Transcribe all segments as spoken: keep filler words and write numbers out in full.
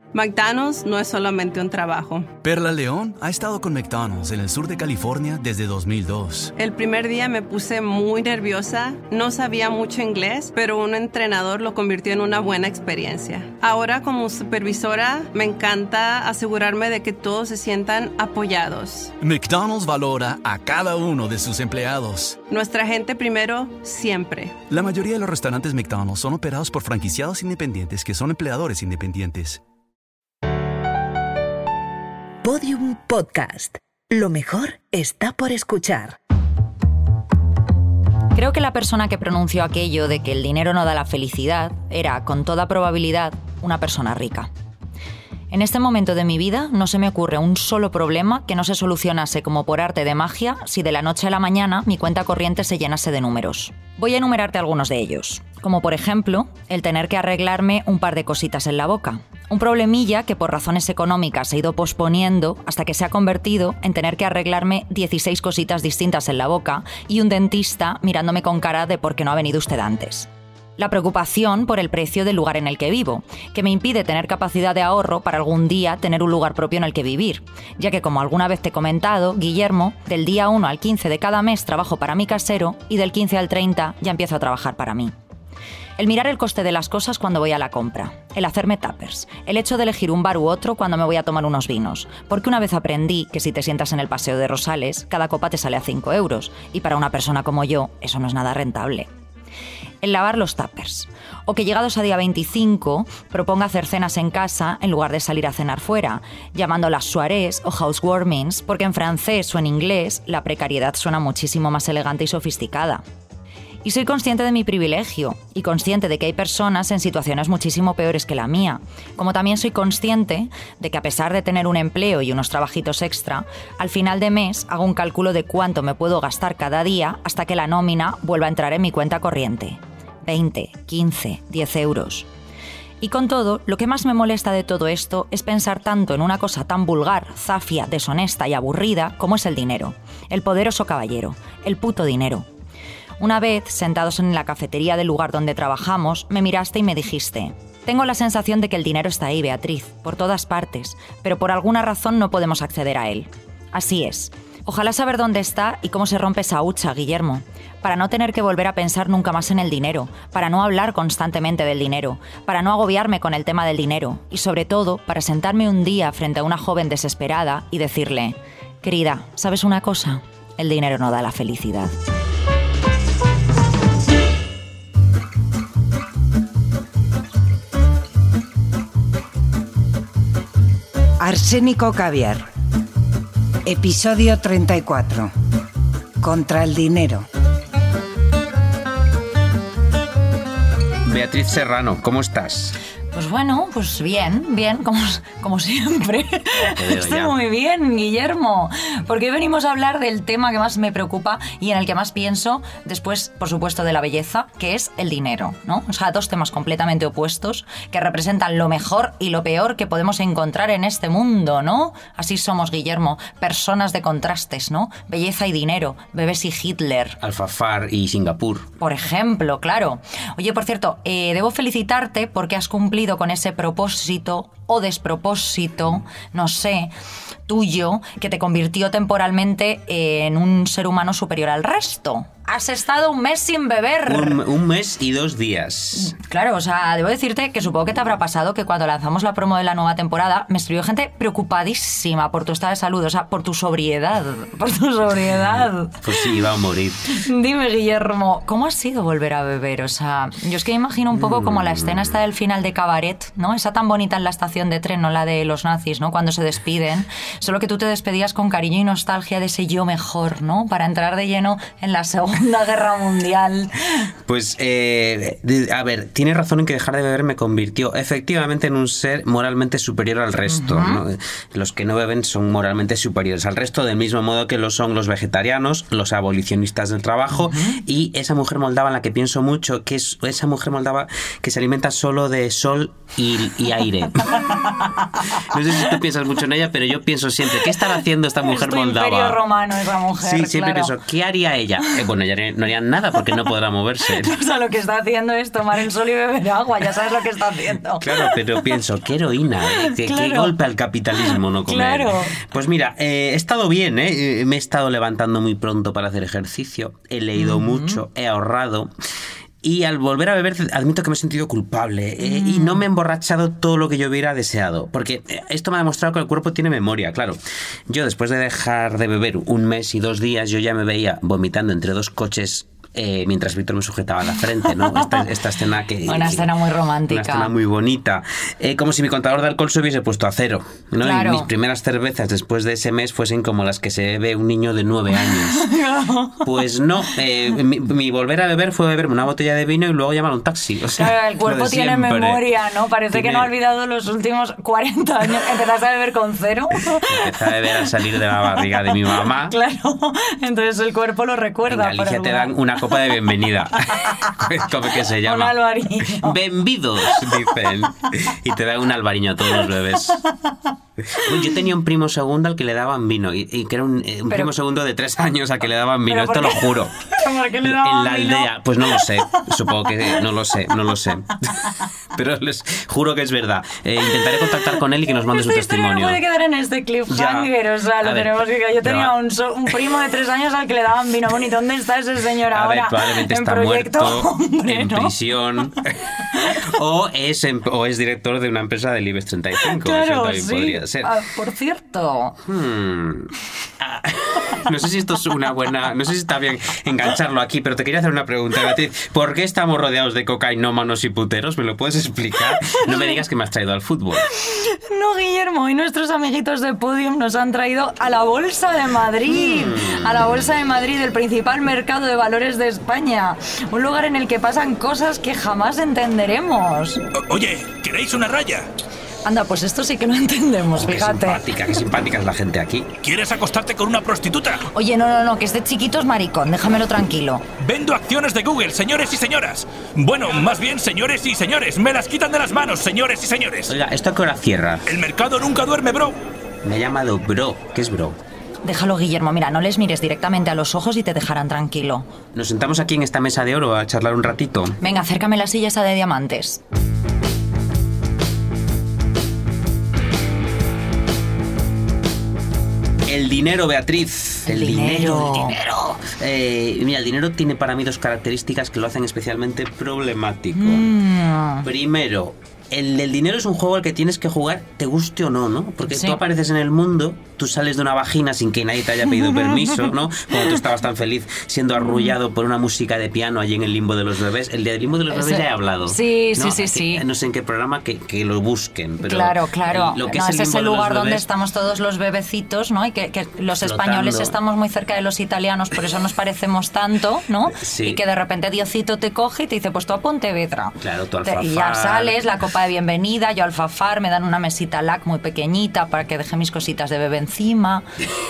McDonald's no es solamente un trabajo. Perla León ha estado con McDonald's en el sur de California desde dos mil dos. El primer día me puse muy nerviosa, no sabía mucho inglés, pero un entrenador lo convirtió en una buena experiencia. Ahora como supervisora me encanta asegurarme de que todos se sientan apoyados. McDonald's valora a cada uno de sus empleados. Nuestra gente primero, siempre. La mayoría de los restaurantes McDonald's son operados por franquiciados independientes que son empleadores independientes. Podium Podcast. Lo mejor está por escuchar. Creo que la persona que pronunció aquello de que el dinero no da la felicidad era, con toda probabilidad, una persona rica. En este momento de mi vida no se me ocurre un solo problema que no se solucionase como por arte de magia si de la noche a la mañana mi cuenta corriente se llenase de números. Voy a enumerarte algunos de ellos, como por ejemplo el tener que arreglarme un par de cositas en la boca. Un problemilla que por razones económicas he ido posponiendo hasta que se ha convertido en tener que arreglarme dieciséis cositas distintas en la boca y un dentista mirándome con cara de ¿por qué no ha venido usted antes? La preocupación por el precio del lugar en el que vivo, que me impide tener capacidad de ahorro para algún día tener un lugar propio en el que vivir, ya que como alguna vez te he comentado, Guillermo, del día uno al quince de cada mes trabajo para mi casero y del quince al treinta ya empiezo a trabajar para mí. El mirar el coste de las cosas cuando voy a la compra, el hacerme tuppers, el hecho de elegir un bar u otro cuando me voy a tomar unos vinos, porque una vez aprendí que si te sientas en el Paseo de Rosales, cada copa te sale a cinco euros, y para una persona como yo, eso no es nada rentable. El lavar los tuppers, o que llegados a día veinticinco proponga hacer cenas en casa en lugar de salir a cenar fuera, llamándolas soirées o housewarmings, porque en francés o en inglés la precariedad suena muchísimo más elegante y sofisticada. Y soy consciente de mi privilegio y consciente de que hay personas en situaciones muchísimo peores que la mía, como también soy consciente de que a pesar de tener un empleo y unos trabajitos extra, al final de mes hago un cálculo de cuánto me puedo gastar cada día hasta que la nómina vuelva a entrar en mi cuenta corriente. veinte, quince, diez euros. Y con todo, lo que más me molesta de todo esto es pensar tanto en una cosa tan vulgar, zafia, deshonesta y aburrida como es el dinero. El poderoso caballero, el puto dinero. Una vez, sentados en la cafetería del lugar donde trabajamos, me miraste y me dijiste: tengo la sensación de que el dinero está ahí, Beatriz, por todas partes, pero por alguna razón no podemos acceder a él. Así es. Ojalá saber dónde está y cómo se rompe esa hucha, Guillermo, para no tener que volver a pensar nunca más en el dinero, para no hablar constantemente del dinero, para no agobiarme con el tema del dinero y, sobre todo, para sentarme un día frente a una joven desesperada y decirle: querida, ¿sabes una cosa? El dinero no da la felicidad. Arsénico Caviar. Episodio treinta y cuatro. Contra el dinero. Beatriz Serrano, ¿cómo estás? Pues bueno, pues bien, bien, como, como siempre. Estoy ya muy bien, Guillermo, porque hoy venimos a hablar del tema que más me preocupa y en el que más pienso, después, por supuesto, de la belleza, que es el dinero, ¿no? O sea, dos temas completamente opuestos que representan lo mejor y lo peor que podemos encontrar en este mundo, ¿no? Así somos, Guillermo, personas de contrastes, ¿no? Belleza y dinero, bebés y Hitler. Alfafar y Singapur. Por ejemplo, claro. Oye, por cierto, eh, debo felicitarte porque has cumplido con ese propósito o despropósito, no sé, tuyo, que te convirtió temporalmente en un ser humano superior al resto. Has estado un mes sin beber. Un, un mes y dos días. Claro, o sea, debo decirte que supongo que te habrá pasado que cuando lanzamos la promo de la nueva temporada me escribió gente preocupadísima por tu estado de salud, o sea, por tu sobriedad, por tu sobriedad. Pues sí, iba a morir. Dime, Guillermo, ¿cómo ha sido volver a beber? O sea, yo es que imagino un poco como la escena esta del final de Cabaret, ¿no? Esa tan bonita en la estación de tren, no la de los nazis, ¿no? Cuando se despiden. Solo que tú te despedías con cariño y nostalgia de ese yo mejor, ¿no? Para entrar de lleno en la segunda Guerra Mundial. Pues, eh, de, a ver, tienes razón en que dejar de beber me convirtió efectivamente en un ser moralmente superior al resto, uh-huh. ¿no? Los que no beben son moralmente superiores al resto, del mismo modo que lo son los vegetarianos, los abolicionistas del trabajo, uh-huh. y esa mujer moldava en la que pienso mucho, que es esa mujer moldava que se alimenta solo de sol y, y aire. No sé si tú piensas mucho en ella, pero yo pienso siempre, ¿qué estará haciendo esta mujer es tu moldava? Imperio romano esa mujer, Sí, siempre claro. pienso, ¿qué haría ella? Eh, bueno, harían, no harían nada porque no podrá moverse. O sea, lo que está haciendo es tomar el sol y beber agua, ya sabes lo que está haciendo. Claro, pero pienso, qué heroína, ¿eh? qué, Claro. qué golpe al capitalismo no comer. Claro. Pues mira, eh, he estado bien, ¿eh? me he estado levantando muy pronto para hacer ejercicio, he leído uh-huh. mucho, he ahorrado. Y al volver a beber, admito que me he sentido culpable eh, mm. y no me he emborrachado todo lo que yo hubiera deseado. Porque esto me ha demostrado que el cuerpo tiene memoria, claro. Yo, después de dejar de beber un mes y dos días, yo ya me veía vomitando entre dos coches eh, mientras Víctor me sujetaba la frente, ¿no? Esta, esta escena que... Una que, escena muy romántica. Una escena muy bonita. Eh, como si mi contador de alcohol se hubiese puesto a cero, ¿no? Claro. Y mis primeras cervezas después de ese mes fuesen como las que se bebe un niño de nueve años. Pues no, eh, mi, mi volver a beber fue beberme una botella de vino y luego llamar a un taxi. O sea, claro, el cuerpo tiene siempre. memoria, ¿no? Parece tiene... que no ha olvidado los últimos cuarenta años. ¿Empezaste a beber con cero? Empecé a beber al salir de la barriga de mi mamá. Claro, entonces el cuerpo lo recuerda. En Galicia te dan una copa de bienvenida. ¿Cómo que se llama? Un albariño. Benvidos, dicen. Y te dan un albariño a todos los bebés. Yo tenía un primo segundo al que le daban vino y, y que era un, un pero, primo segundo de tres años al que le daban vino, esto lo juro. ¿Por qué le daban en la vino? aldea, pues no lo sé, supongo que no lo sé, no lo sé. Pero les juro que es verdad. Eh, intentaré contactar con él y que nos mande Esta su testimonio. No puede quedar en este cliffhanger, ya. O sea, lo ver, tenemos que... Yo tenía pero, un, so, un primo de tres años al que le daban vino. Bueno, ¿y dónde está ese señor a ahora? Ver, probablemente en está proyecto, muerto, hombre, en ¿no? prisión, o es, o es director de una empresa del IBEX treinta y cinco. Claro, eso también sí. podría ser. Ah, por cierto. Hmm. Ah, no sé si esto es una buena... No sé si está bien engancharlo aquí, pero te quería hacer una pregunta, Beatriz. ¿Por qué estamos rodeados de cocainómanos y puteros? ¿Me lo puedes explicar? No me digas que me has traído al fútbol. No, Guillermo, y nuestros amiguitos de Podium nos han traído a la Bolsa de Madrid. Hmm. A la Bolsa de Madrid, el principal mercado de valores de España. Un lugar en el que pasan cosas que jamás entenderemos. O- Oye, ¿queréis una raya? Anda, pues esto sí que no entendemos, Qué fíjate. simpática, qué simpática es la gente aquí. ¿Quieres acostarte con una prostituta? Oye, no, no, no, que este chiquito es maricón, déjamelo tranquilo. Vendo acciones de Google, señores y señoras. Bueno, más bien, señores y señores. Me las quitan de las manos, señores y señores. Oiga, ¿esto a qué hora cierra? El mercado nunca duerme, bro. Me ha llamado bro. ¿Qué es bro? Déjalo, Guillermo, mira, no les mires directamente a los ojos y te dejarán tranquilo. ¿Nos sentamos aquí en esta mesa de oro a charlar un ratito? Venga, acércame la silla esa de diamantes. El dinero, Beatriz. El El, dinero. dinero. El dinero. Eh, mira, el dinero tiene para mí dos características que lo hacen especialmente problemático. Mm. Primero, el, el dinero es un juego al que tienes que jugar, te guste o no, ¿no? Porque Sí. tú apareces en el mundo, tú sales de una vagina sin que nadie te haya pedido permiso, ¿no? Cuando tú estabas tan feliz siendo arrullado por una música de piano allí en el limbo de los bebés. El día del limbo de los bebés Ese- ya he hablado. Sí, ¿no? sí, sí, Aquí, sí. No sé en qué programa que, que lo busquen, pero... Claro, claro. el- lo que no, es el es ese limbo de los lugar donde bebés, estamos todos los bebecitos, ¿no? Y que, que los Flotando. españoles estamos muy cerca de los italianos, por eso nos parecemos tanto, ¿no? Sí. Y que de repente Diosito te coge y te dice, pues tú a Pontevedra. Claro, tú Te- Y ya Alfafar. sales, la copa de bienvenida, yo alfafar, me dan una mesita lac muy pequeñita para que deje mis cositas de bebé encima.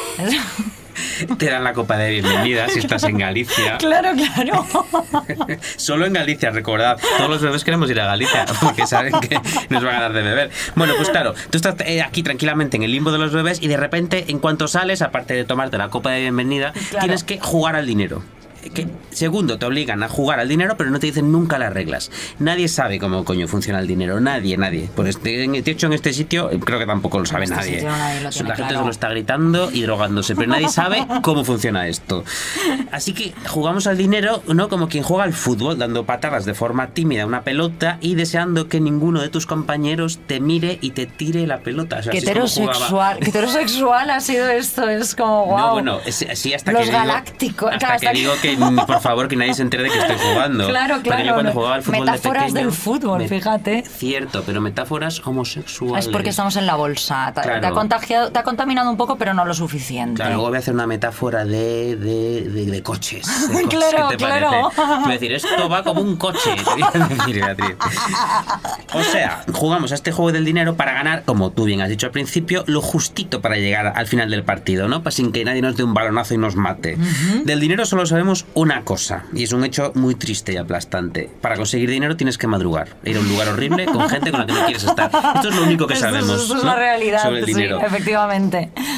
Te dan la copa de bienvenida si estás en Galicia. Claro, claro. Solo en Galicia, recordad. Todos los bebés queremos ir a Galicia porque saben que nos van a dar de beber. Bueno, pues claro, tú estás eh, aquí tranquilamente en el limbo de los bebés y de repente, en cuanto sales, aparte de tomarte la copa de bienvenida, Claro. tienes que jugar al dinero. Que, segundo, te obligan a jugar al dinero, pero no te dicen nunca las reglas. Nadie sabe cómo coño funciona el dinero. Nadie, nadie. Por este, en- de hecho, en este sitio creo que tampoco lo sabe En este nadie. sitio nadie lo tiene La gente claro. solo está gritando y drogándose, pero nadie sabe cómo funciona esto. Así que jugamos al dinero, ¿no? Como quien juega al fútbol, dando patadas de forma tímida a una pelota y deseando que ninguno de tus compañeros te mire y te tire la pelota. O sea, Qué así es como jugaba. heterosexual, qué heterosexual ha sido esto. Es como, wow. No, bueno, es- sí, hasta Los que digo, galácticos. hasta Claro, que hasta digo que, por favor, que nadie se entere de que estoy jugando. Claro, Porque claro. yo cuando jugaba al fútbol Metáforas de pequeño, del fútbol, fíjate. Cierto, pero metáforas homosexuales. Es porque estamos en la bolsa. Te, Claro. te ha contagiado, te ha contaminado un poco, pero no lo suficiente. Claro, luego voy a hacer una metáfora de, de, de, de coches. De coches. Claro, ¿Qué te claro. parece? Te voy a decir, esto va como un coche. Te voy a decir, Beatriz. O sea, jugamos a este juego del dinero para ganar, como tú bien has dicho al principio, lo justito para llegar al final del partido, ¿no? Pues sin que nadie nos dé un balonazo y nos mate. Uh-huh. Del dinero solo sabemos una cosa, y es un hecho muy triste y aplastante. Para conseguir dinero tienes que madrugar, ir a un lugar horrible con gente con la que no quieres estar. Esto es lo único que Esto es- sabemos. Esto es ¿no? la realidad, sobre el sí, dinero. efectivamente.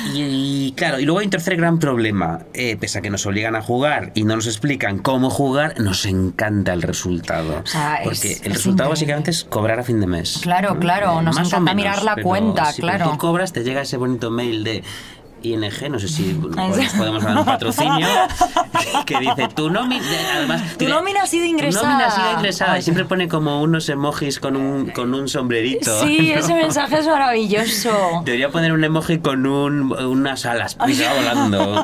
Y, y claro, y luego hay un tercer gran problema. Eh, pese a que nos obligan a jugar y no nos explican cómo jugar, nos encanta el resultado. O sea, porque es, el es resultado increíble. básicamente es cobrar a fin de mes. Claro, claro, Eh, nos más o encanta menos, mirar la pero cuenta, sí, pero claro. tú cobras, te llega ese bonito mail de I N G, no sé si Ay, sí. pues, podemos dar un patrocinio, que dice, tu nómina, además, Tu nómina ha sido ingresada. Tu nómina ha sido ingresada. Ay, Y siempre pone como unos emojis con un, con un sombrerito. Sí, ¿no? ese mensaje es maravilloso. Debería poner un emoji con un, unas alas, y se va volando.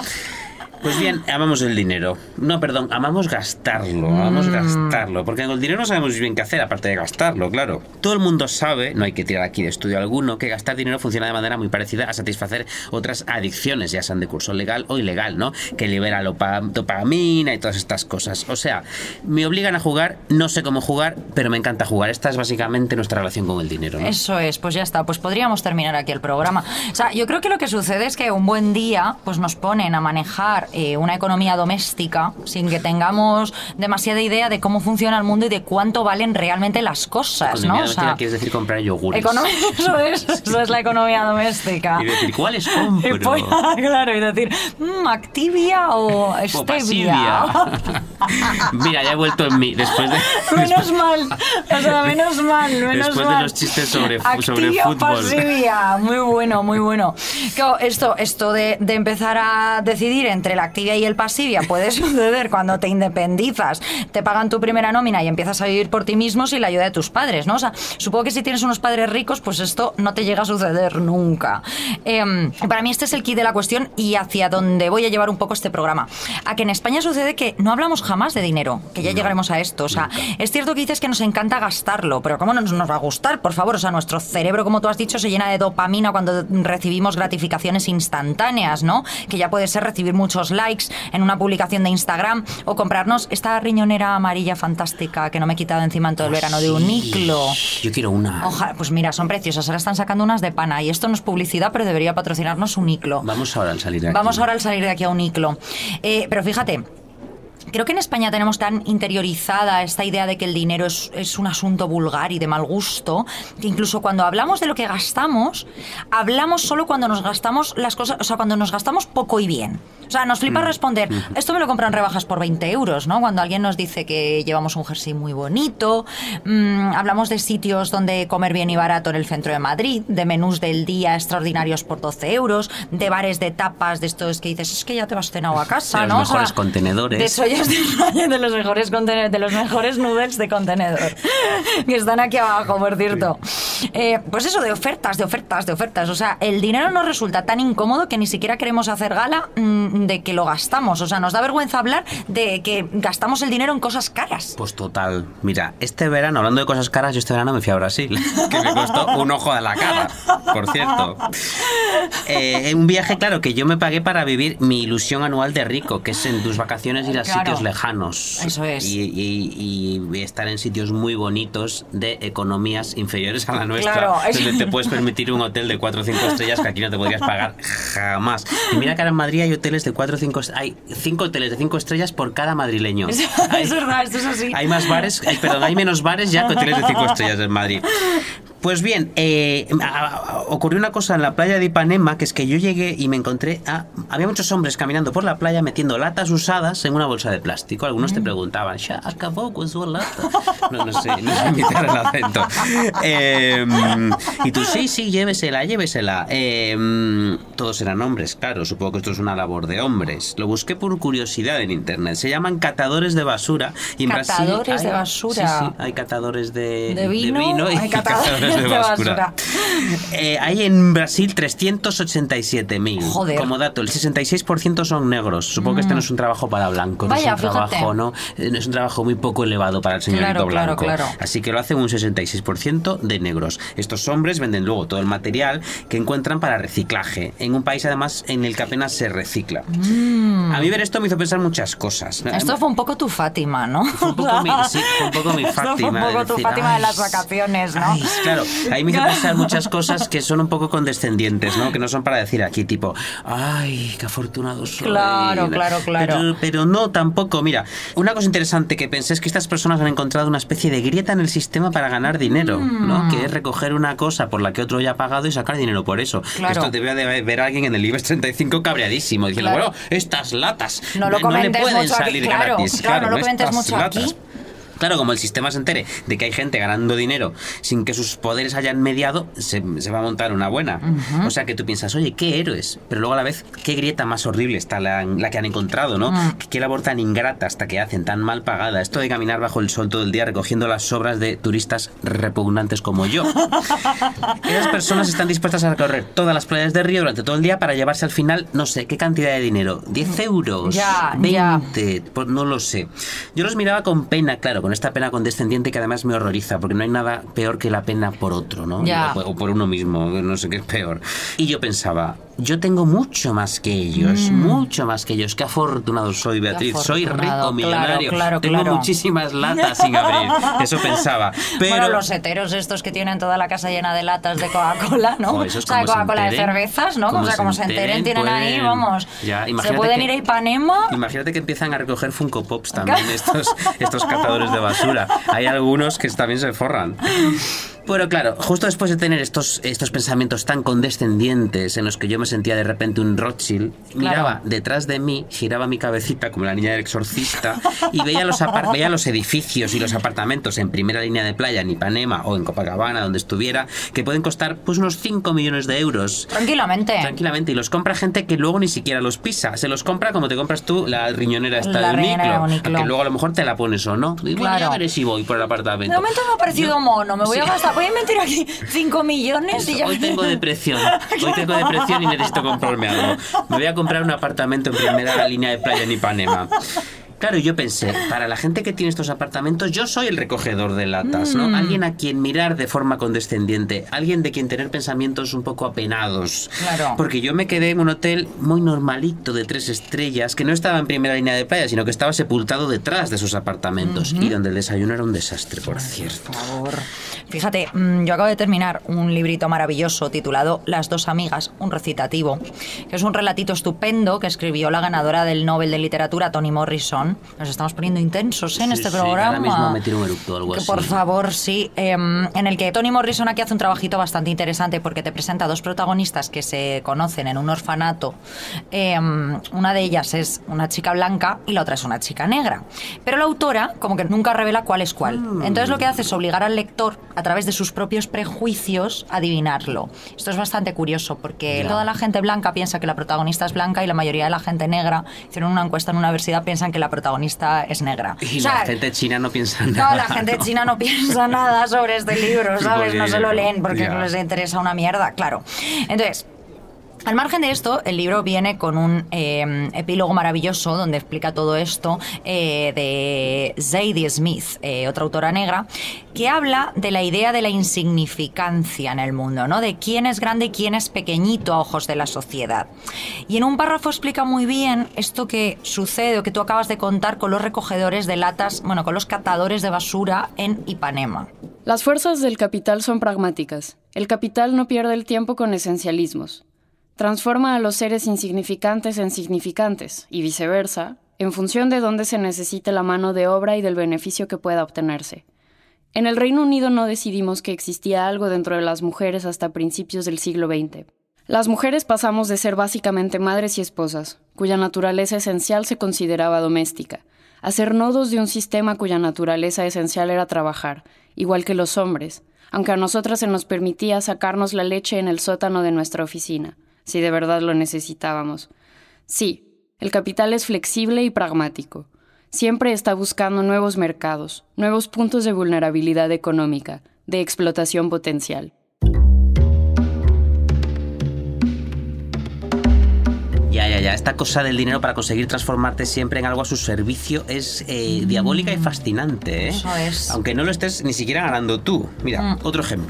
Pues bien, amamos el dinero. No, perdón, amamos gastarlo. Amamos Mm. gastarlo. Porque con el dinero no sabemos bien qué hacer, aparte de gastarlo, claro. Todo el mundo sabe, no hay que tirar aquí de estudio alguno, que gastar dinero funciona de manera muy parecida a satisfacer otras adicciones, ya sean de curso legal o ilegal, ¿no? Que libera lopa- dopamina y todas estas cosas. O sea, me obligan a jugar, no sé cómo jugar, pero me encanta jugar. Esta es básicamente nuestra relación con el dinero, ¿no? Eso es, pues ya está, pues podríamos terminar aquí el programa. O sea, yo creo que lo que sucede es que un buen día pues nos ponen a manejar eh, una economía doméstica sin que tengamos demasiada idea de cómo funciona el mundo y de cuánto valen realmente las cosas, Economía ¿no? O doméstica sea, quieres decir comprar yogures. economía, eso es, eso es la economía doméstica. Y decir, ¿cuáles compro? Y pues, claro, y decir, mmm, Activia o O Stevia. Pasivia. Mira, ya he vuelto en mí después de Menos después, mal, o sea, menos mal, menos después mal. de los chistes sobre, fu- sobre Activia o fútbol. Pasivia, muy bueno, muy bueno. Claro, esto, esto de, de empezar a decidir entre la Activia y el Pasivia puede suceder cuando te independizas, te pagan tu primera nómina y empiezas a vivir por ti mismo sin la ayuda de tus padres, ¿no? O sea, supongo que si tienes unos padres ricos, pues esto no te llega a suceder nunca. Eh, para mí este es el key de la cuestión y hacia donde voy a llevar un poco este programa. A que en España sucede que no hablamos jamás de dinero, que ya llegaremos a esto. O sea, es cierto que dices que nos encanta gastarlo, pero ¿cómo no nos va a gustar? Por favor, o sea, nuestro cerebro, como tú has dicho, se llena de dopamina cuando recibimos gratificaciones instantáneas, ¿no? Que ya puede ser recibir muchos likes en una publicación de Instagram o comprarnos esta riñonera amarilla fantástica que no me he quitado encima en todo el verano de Uniqlo. Yo quiero una. Ojalá, pues mira, son preciosas. Ahora están sacando unas de pana y esto no es publicidad, pero debería patrocinarnos Uniqlo. Vamos ahora al salir de aquí. Vamos ahora al salir de aquí a Uniqlo. Eh, pero fíjate, creo que en España tenemos tan interiorizada esta idea de que el dinero es, es un asunto vulgar y de mal gusto, que incluso cuando hablamos de lo que gastamos, hablamos solo cuando nos gastamos las cosas, o sea, cuando nos gastamos poco y bien. O sea, nos flipa responder, esto me lo compran rebajas por veinte euros, ¿no? Cuando alguien nos dice que llevamos un jersey muy bonito, mmm, hablamos de sitios donde comer bien y barato en el centro de Madrid, de menús del día extraordinarios por doce euros, de bares de tapas, de estos que dices, es que ya te vas cenado a casa, De los ¿no? mejores O sea, contenedores. De eso ya estoy de los mejores contenedores, de los mejores noodles de contenedor, que están aquí abajo, por cierto. Eh, pues eso, de ofertas, de ofertas, de ofertas. O sea, el dinero nos resulta tan incómodo que ni siquiera queremos hacer gala mmm, de que lo gastamos. O sea, nos da vergüenza hablar de que gastamos el dinero en cosas caras. Pues total. Mira, este verano, hablando de cosas caras, yo este verano me fui a Brasil, que me costó un ojo de la cara, por cierto. Eh, un viaje, claro, que yo me pagué para vivir mi ilusión anual de rico, que es en tus vacaciones ir a Claro. sitios lejanos. Eso es. Y, y- y estar en sitios muy bonitos de economías inferiores a la nuestra, Claro, es- donde te puedes permitir un hotel de cuatro o cinco estrellas que aquí no te podrías pagar jamás. Y mira que ahora en Madrid hay hoteles de cuatro o cinco, hay cinco hoteles de cinco estrellas por cada madrileño. Es, Hay- es verdad, esto es así. hay más bares, hay, perdón, hay menos bares ya que hoteles de cinco estrellas en Madrid. Pues bien, eh, a- a- ocurrió una cosa en la playa de Ipanema, que es que yo llegué y me encontré a... Había muchos hombres caminando por la playa metiendo latas usadas en una bolsa de plástico. Algunos te preguntaban, ¿ya acabó con su lata? No, no sé, no sé imitar el acento. Eh, y tú, sí, sí, llévesela, llévesela. Eh, todos eran hombres, claro, supongo que esto es una labor de hombres. Lo busqué por curiosidad en internet. Se llaman catadores de basura. Y en Catadores Brasil de hay- basura. Sí, sí, hay catadores de, De vino, y hay catadores de basura. Eh, hay en Brasil trescientos ochenta y siete mil. Joder. Como dato, el sesenta y seis por ciento son negros. Supongo que este no es un trabajo para blancos. Vaya, no es un fíjate. trabajo, ¿no? Eh, Es un trabajo muy poco elevado para el señorito Claro, claro, blanco. claro. Así que lo hace un sesenta y seis por ciento de negros. Estos hombres venden luego todo el material que encuentran para reciclaje. En un país, además, en el que apenas se recicla. Mm. A mí ver esto me hizo pensar muchas cosas. Esto fue un poco tu Fátima, ¿no? Fue un poco mi, sí, fue un poco mi Esto Fátima. fue un poco de tu decir, Fátima de "Ay, las vacaciones, ¿no? ay, claro, claro, ahí me hizo pensar muchas cosas que son un poco condescendientes, ¿no? Que no son para decir aquí, tipo, ay, qué afortunado soy. Claro, claro, claro. Pero, pero no, tampoco. Mira, una cosa interesante que pensé es que estas personas han encontrado una especie de grieta en el sistema para ganar dinero, mm. ¿no? Que es recoger una cosa por la que otro ya ha pagado y sacar dinero por eso. Claro. Esto debe de ver a alguien en el IBEX treinta y cinco cabreadísimo, diciendo, claro. bueno, estas latas no, lo no le pueden mucho salir aquí, claro, gratis. Claro, Claro, no lo comentes mucho latas. aquí. Claro, como el sistema se entere de que hay gente ganando dinero sin que sus poderes hayan mediado, se, se va a montar una buena. Uh-huh. O sea que tú piensas, oye, qué héroes, pero luego a la vez, qué grieta más horrible está la, la que han encontrado, ¿no? Uh-huh. Qué labor tan ingrata hasta que hacen, tan mal pagada. Esto de caminar bajo el sol todo el día recogiendo las sobras de turistas repugnantes como yo. Esas personas están dispuestas a recorrer todas las playas de Río durante todo el día para llevarse al final, no sé, ¿qué cantidad de dinero? ¿diez euros? Ya, ¿veinte? Ya. Pues no lo sé. Yo los miraba con pena, claro, con esta pena condescendiente que además me horroriza, porque no hay nada peor que la pena por otro, ¿no? Ya. O por uno mismo, no sé qué es peor. Y yo pensaba, yo tengo mucho más que ellos, mm. mucho más que ellos. Qué afortunado soy, Beatriz. Soy rico, millonario. Claro, claro, tengo claro. muchísimas latas sin abrir. Eso pensaba. Pero... Bueno, los heteros estos que tienen toda la casa llena de latas de Coca-Cola, ¿no? Oh, o sea, Coca-Cola de cervezas, ¿no? O sea, como se enteren, tienen pueden... ahí, vamos. Ya, se pueden que... ir a Ipanema. Imagínate que empiezan a recoger Funko Pops también, estos, estos catadores de basura. Hay algunos que también se forran. Bueno, claro, justo después de tener estos, estos pensamientos tan condescendientes en los que yo me sentía de repente un Rothschild, claro. miraba detrás de mí, giraba mi cabecita como la niña del exorcista y veía los, apart- veía los edificios y los apartamentos en primera línea de playa en Ipanema o en Copacabana, donde estuviera, que pueden costar pues unos cinco millones de euros. Tranquilamente. Tranquilamente. Y los compra gente que luego ni siquiera los pisa. Se los compra como te compras tú la riñonera esta la de Uniqlo, Uniqlo. Que luego a lo mejor te la pones o no. Y bueno, claro. ya veré si voy por el apartamento. De momento me ha parecido yo, mono. Me voy sí. a gastar... Voy a invertir aquí cinco millones y ya... Hoy tengo depresión. Hoy tengo depresión y necesito comprarme algo. Me voy a comprar un apartamento en primera línea de playa en Ipanema. Claro, yo pensé, para la gente que tiene estos apartamentos, yo soy el recogedor de latas, ¿no? Mm. Alguien a quien mirar de forma condescendiente, alguien de quien tener pensamientos un poco apenados. Claro. Porque yo me quedé en un hotel muy normalito de tres estrellas, que no estaba en primera línea de playa, sino que estaba sepultado detrás de sus apartamentos, uh-huh. y donde el desayuno era un desastre, por cierto. Por favor. Fíjate, yo acabo de terminar un librito maravilloso titulado Las dos amigas, un recitativo, que es un relatito estupendo que escribió la ganadora del Nobel de Literatura, Toni Morrison. Nos estamos poniendo intensos ¿eh? en sí, este sí, programa. Ahora mismo me tiro un eructo o algo que así. Por favor, sí. Eh, en el que Toni Morrison aquí hace un trabajito bastante interesante porque te presenta dos protagonistas que se conocen en un orfanato. Eh, una de ellas es una chica blanca y la otra es una chica negra. Pero la autora como que nunca revela cuál es cuál. Mm. Entonces lo que hace es obligar al lector a través de sus propios prejuicios a adivinarlo. Esto es bastante curioso porque yeah. toda la gente blanca piensa que la protagonista es blanca y la mayoría de la gente negra, hicieron una encuesta en una universidad, piensan que la protagonista es negra. Y o sea, la gente china no piensa nada. No, la gente china no piensa nada sobre este libro, ¿sabes? No se lo leen porque yeah. no les interesa una mierda, claro. Entonces... Al margen de esto, el libro viene con un eh, epílogo maravilloso donde explica todo esto eh, de Zadie Smith, eh, otra autora negra, que habla de la idea de la insignificancia en el mundo, ¿no? De quién es grande y quién es pequeñito a ojos de la sociedad. Y en un párrafo explica muy bien esto que sucede o que tú acabas de contar con los recogedores de latas, bueno, con los catadores de basura en Ipanema. Las fuerzas del capital son pragmáticas. El capital no pierde el tiempo con esencialismos. Transforma a los seres insignificantes en significantes, y viceversa, en función de dónde se necesite la mano de obra y del beneficio que pueda obtenerse. En el Reino Unido no decidimos que existía algo dentro de las mujeres hasta principios del siglo veinte. Las mujeres pasamos de ser básicamente madres y esposas, cuya naturaleza esencial se consideraba doméstica, a ser nodos de un sistema cuya naturaleza esencial era trabajar, igual que los hombres, aunque a nosotras se nos permitía sacarnos la leche en el sótano de nuestra oficina, si de verdad lo necesitábamos. Sí, el capital es flexible y pragmático. Siempre está buscando nuevos mercados, nuevos puntos de vulnerabilidad económica, de explotación potencial. Ya, ya, ya. Esta cosa del dinero para conseguir transformarte siempre en algo a su servicio es eh, mm. diabólica y fascinante, ¿eh? Eso es. Aunque no lo estés ni siquiera ganando tú. Mira, mm. otro ejemplo.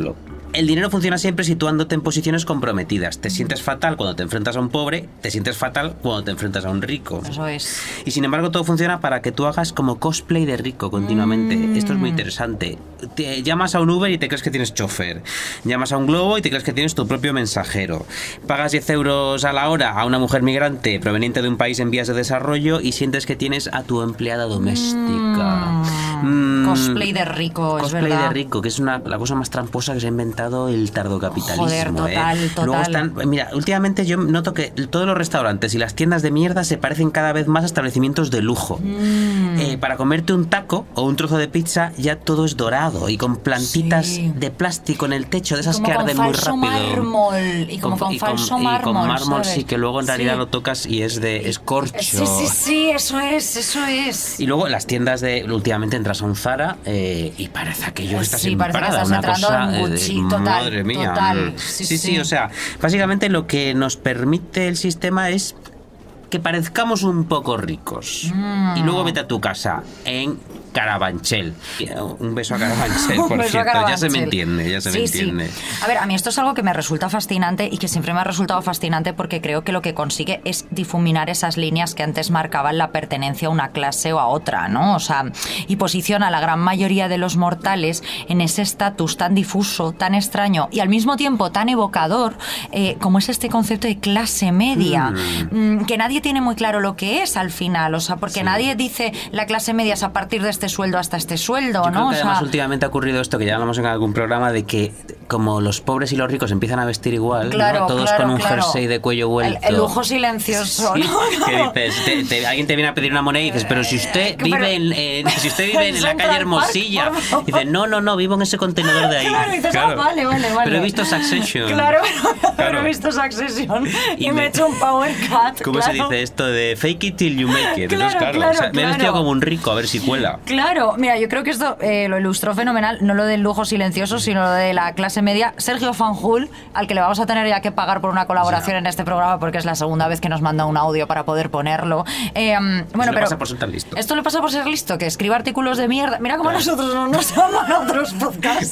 el dinero funciona siempre situándote en posiciones comprometidas. Te sientes fatal cuando te enfrentas a un pobre, te sientes fatal cuando te enfrentas a un rico. Eso es. Y sin embargo todo funciona para que tú hagas como cosplay de rico continuamente. Mm. Esto es muy interesante. Te llamas a un Uber y te crees que tienes chofer. Llamas a un Globo y te crees que tienes tu propio mensajero. Pagas diez euros a la hora a una mujer migrante proveniente de un país en vías de desarrollo y sientes que tienes a tu empleada doméstica. Mm. Mm. Cosplay de rico, es Cosplay verdad. de rico, que es una, la cosa más tramposa que se ha inventado el tardocapitalismo. Joder, total, ¿eh? total. Luego están, mira, últimamente yo noto que todos los restaurantes y las tiendas de mierda se parecen cada vez más a establecimientos de lujo. Mm. Eh, para comerte un taco o un trozo de pizza ya todo es dorado y con plantitas sí. de plástico en el techo, de esas como que arden muy rápido. Mármol, y como con, con y falso con, mármol. Y con mármol, ¿sabes? sí, que luego en realidad sí. lo tocas y es de escorcho. Sí, sí, sí, eso es, eso es. Y luego las tiendas de, últimamente entras a un Zara eh, y parece aquello que estás sí, en parece Prada, que estás una entrando cosa en Gucci, de, total, madre mía. total. Sí sí, sí, sí, o sea, básicamente lo que nos permite el sistema es que parezcamos un poco ricos. Mm. Y luego vete a tu casa en Carabanchel. Un beso a Carabanchel, por cierto. Ya se me entiende, ya se sí, me entiende. Sí. A ver, a mí esto es algo que me resulta fascinante y que siempre me ha resultado fascinante porque creo que lo que consigue es difuminar esas líneas que antes marcaban la pertenencia a una clase o a otra, ¿no? O sea, y posiciona a la gran mayoría de los mortales en ese estatus tan difuso, tan extraño y al mismo tiempo tan evocador eh, como es este concepto de clase media, mm. que nadie tiene muy claro lo que es al final, o sea, porque sí. nadie dice la clase media es a partir de este sueldo hasta este sueldo, Yo ¿no? Creo que o además sea, últimamente ha ocurrido esto que ya hablamos en algún programa de que como los pobres y los ricos empiezan a vestir igual, claro, ¿no? Todos claro, con un claro. jersey de cuello vuelto. El, el lujo silencioso, sí, ¿no? ¿Qué dices? Te, te, alguien te viene a pedir una moneda y dices, pero si usted vive pero, en, eh, si usted vive en la calle Hermosilla, Park, dice, no, no, no, vivo en ese contenedor de ahí. Claro, dices, claro. Ah, vale, vale, vale. Pero he visto Succession. Claro, pero claro. he visto Succession y, y me he hecho un power cut. ¿Cómo claro. se dice esto de fake it till you make it? Claro, Entonces, claro, claro, o sea, claro. me he vestido como un rico, a ver si cuela. Claro, mira, yo creo que esto eh, lo ilustró fenomenal, no lo del lujo silencioso, sino lo de la clase media. Sergio Fanjul, al que le vamos a tener ya que pagar por una colaboración ya. en este programa porque es la segunda vez que nos manda un audio para poder ponerlo. Eh, bueno, eso pero le pasa por ser tan listo. Esto le pasa por ser listo, que escribe artículos de mierda. Mira cómo claro. nosotros no nos llaman a otros podcasts.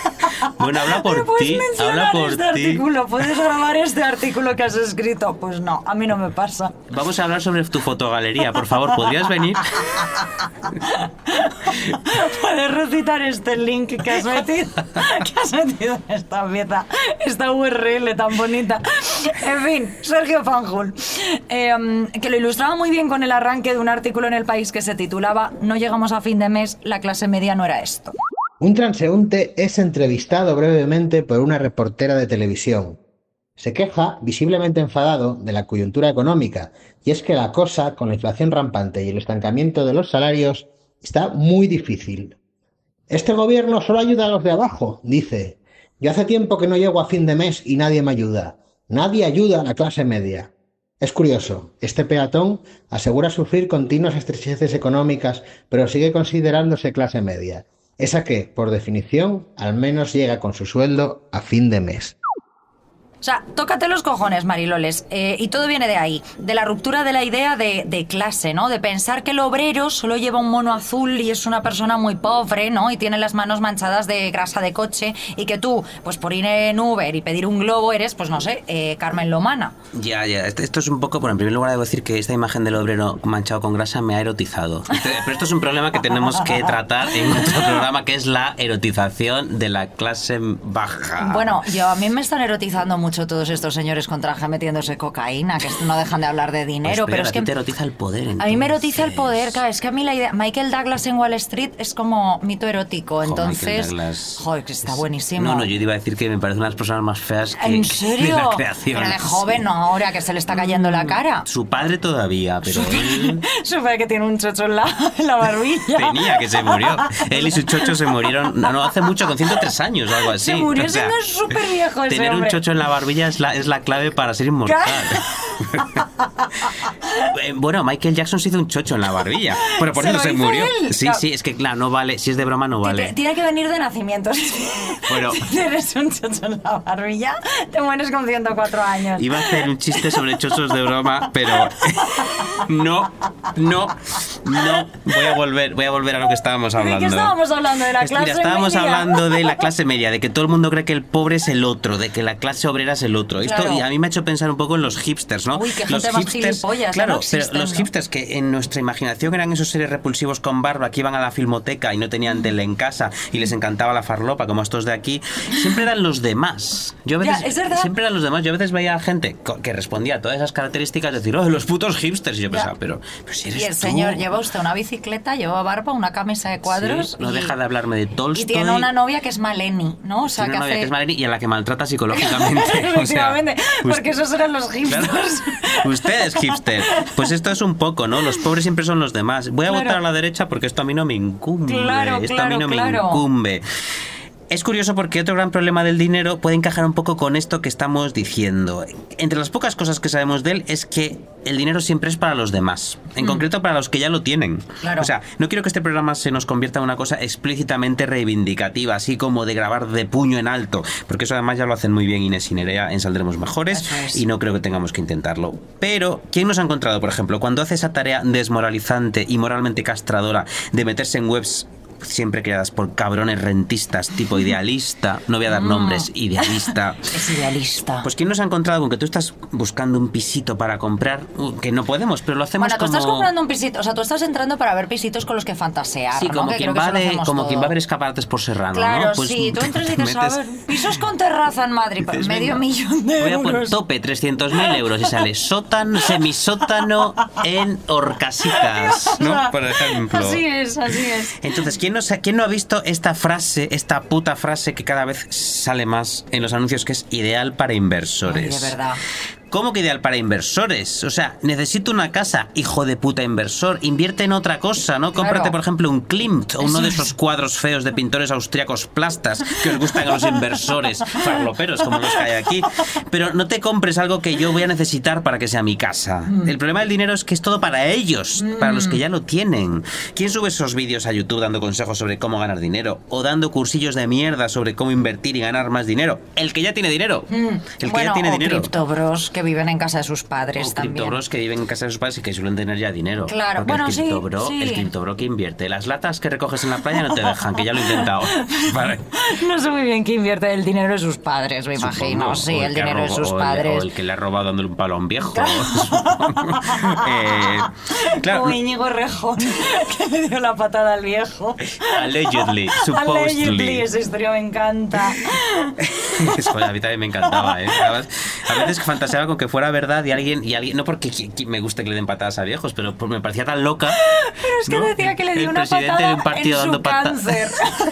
Bueno, habla por ti, habla por este ti. Artículo, ¿puedes grabar este artículo que has escrito? Pues no, a mí no me pasa. Vamos a hablar sobre tu fotogalería, por favor, ¿podrías venir? Puedes recitar este link que has metido, que has metido en esta pieza, esta U R L tan bonita. En fin, Sergio Fanjul, eh, que lo ilustraba muy bien con el arranque de un artículo en El País que se titulaba "No llegamos a fin de mes, la clase media no era esto". Un transeúnte es entrevistado brevemente por una reportera de televisión. Se queja, visiblemente enfadado, de la coyuntura económica, y es que la cosa, con la inflación rampante y el estancamiento de los salarios, está muy difícil. Este gobierno solo ayuda a los de abajo, dice. Yo hace tiempo que no llego a fin de mes y nadie me ayuda. Nadie ayuda a la clase media. Es curioso, este peatón asegura sufrir continuas estrecheces económicas, pero sigue considerándose clase media. Esa que, por definición, al menos llega con su sueldo a fin de mes. O sea, tócate los cojones, Mariloles. Eh, y todo viene de ahí, de la ruptura de la idea de, de clase, ¿no? De pensar que el obrero solo lleva un mono azul y es una persona muy pobre, ¿no? Y tiene las manos manchadas de grasa de coche y que tú, pues por ir en Uber y pedir un globo eres, pues no sé, eh, Carmen Lomana. Ya, ya. Esto es un poco... Bueno, en primer lugar debo decir que esta imagen del obrero manchado con grasa me ha erotizado. Pero esto es un problema que tenemos que tratar en otro programa, que es la erotización de la clase baja. Bueno, yo a mí me están erotizando mucho mucho todos estos señores con traje metiéndose cocaína, que no dejan de hablar de dinero, pues, pero es a que ti te erotiza el poder. Entonces. A mí me erotiza el poder, claro, es que a mí la idea Michael Douglas en Wall Street es como mito erótico, entonces, joder, que está buenísimo. No, no, yo iba a decir que me parecen unas personas más feas que ¿En serio? de la creación. Pero de joven, no, ahora que se le está cayendo la cara. Su padre todavía, pero él... Su padre que tiene un chocho en la, en la barbilla. Tenía, que se murió. Él y su chocho se murieron, no, no hace mucho, con ciento tres años o algo así. Se murió o sea, siendo súper viejo ese tener hombre. un chocho en la barbilla es la, es la clave para ser inmortal. Bueno, Michael Jackson se hizo un chocho en la barbilla. Bueno, por eso se murió. Él? Sí, sí, es que claro, no vale. Si es de broma, no vale. Tiene que venir de nacimiento. Bueno, si tienes un chocho en la barbilla, te mueres con ciento cuatro años. Iba a hacer un chiste sobre chochos de broma, pero no, no, No, voy a volver, voy a volver a lo que estábamos hablando. ¿De qué estábamos hablando? ¿De la clase Mira, estábamos media? hablando de la clase media, de que todo el mundo cree que el pobre es el otro, de que la clase obrera es el otro. Esto Claro. y a mí me ha hecho pensar un poco en los hipsters, ¿no? Uy, qué los gente más gilipollas, claro, no pero existen, los ¿no? hipsters que en nuestra imaginación eran esos seres repulsivos con barba que iban a la filmoteca y no tenían tele en casa y les encantaba la farlopa, como estos de aquí, siempre eran los demás. Yo a veces, Ya, es verdad. siempre eran los demás. Yo a veces veía a gente co- que respondía a todas esas características, decir, oh, los putos hipsters. Y yo Ya. pensaba, pero, pero si eres Y el tú. señor lleva usted una bicicleta, lleva barba, una camisa de cuadros. Sí, no y, deja de hablarme de Tolstoy. Y tiene una novia que es Maleni, ¿no? O sea, Tiene que una novia hace... que es Maleni y a la que maltrata psicológicamente. O sea, Efectivamente, porque esos eran los hipsters. Claro. Usted es hipster. Pues esto es un poco, ¿no? Los pobres siempre son los demás. Voy a Claro. votar a la derecha porque esto a mí no me incumbe. Claro, esto a mí claro, no me claro. incumbe. Es curioso porque otro gran problema del dinero puede encajar un poco con esto que estamos diciendo. Entre las pocas cosas que sabemos de él es que el dinero siempre es para los demás, en Mm. concreto para los que ya lo tienen. Claro. O sea, no quiero que este programa se nos convierta en una cosa explícitamente reivindicativa, así como de grabar de puño en alto, porque eso además ya lo hacen muy bien Inés y Nerea en Saldremos Mejores, Eso es. y no creo que tengamos que intentarlo. Pero, ¿quién nos ha encontrado, por ejemplo, cuando hace esa tarea desmoralizante y moralmente castradora de meterse en webs siempre creadas por cabrones rentistas tipo idealista, no voy a dar nombres, idealista? Es idealista. Pues ¿quién nos ha encontrado con que tú estás buscando un pisito para comprar? Uh, que no podemos, pero lo hacemos Bueno, tú como... estás comprando un pisito, o sea, tú estás entrando para ver pisitos con los que fantasear, Sí, ¿no? como, Que quien creo que va, eso lo de, hacemos como todo. quien va a ver escaparates por Serrano, Claro, ¿no? Pues sí, tú entras y te dices, a metes- ver, pisos con terraza en Madrid, por dices, medio venga, millón de voy a poner euros. tope trescientos mil euros y sale sótano, semisótano en Orcasitas, ¿no? Por ejemplo. Así es, así es. Entonces, ¿quién no, sa- ¿quién no ha visto esta frase, esta puta frase que cada vez sale más en los anuncios, que es ideal para inversores? Ay, de verdad. ¿Cómo que ideal para inversores? O sea, necesito una casa, hijo de puta inversor. Invierte en otra cosa, ¿no? Cómprate, Claro. por ejemplo, un Klimt o uno Eso de es. esos cuadros feos de pintores austriacos plastas que os gustan a los inversores farloperos, como los que hay aquí. Pero no te compres algo que yo voy a necesitar para que sea mi casa. Mm. El problema del dinero es que es todo para ellos, para los que ya lo tienen. ¿Quién sube esos vídeos a YouTube dando consejos sobre cómo ganar dinero? O dando cursillos de mierda sobre cómo invertir y ganar más dinero. El que ya tiene dinero. El que Bueno, ya tiene o dinero. criptobros que viven en casa de sus padres O también. criptobros que viven en casa de sus padres y que suelen tener ya dinero. Claro, Porque bueno, el sí, criptobro, sí. el criptobro que invierte. Las latas que recoges en la playa no te dejan, que ya lo he intentado. Vale. No sé muy bien quién invierte el dinero de sus padres, me imagino. Supongo. Sí, O el que ha dinero de robo- sus o el- padres. O el que le ha robado dándole un palo a un viejo. eh, claro, Como Íñigo Rejón, que le dio la patada al viejo. allegedly, Allegedly, supposedly. esa historia me encanta. Joder, a mí también me encantaba, ¿eh? Además, a veces fantaseaba con que fuera verdad y alguien, y alguien no porque qui- qui- me guste que le den patadas a viejos, pero pues me parecía tan loca. Pero es que ¿no? decía que le dio El una presidente patada de un partido en dando su pata- cáncer.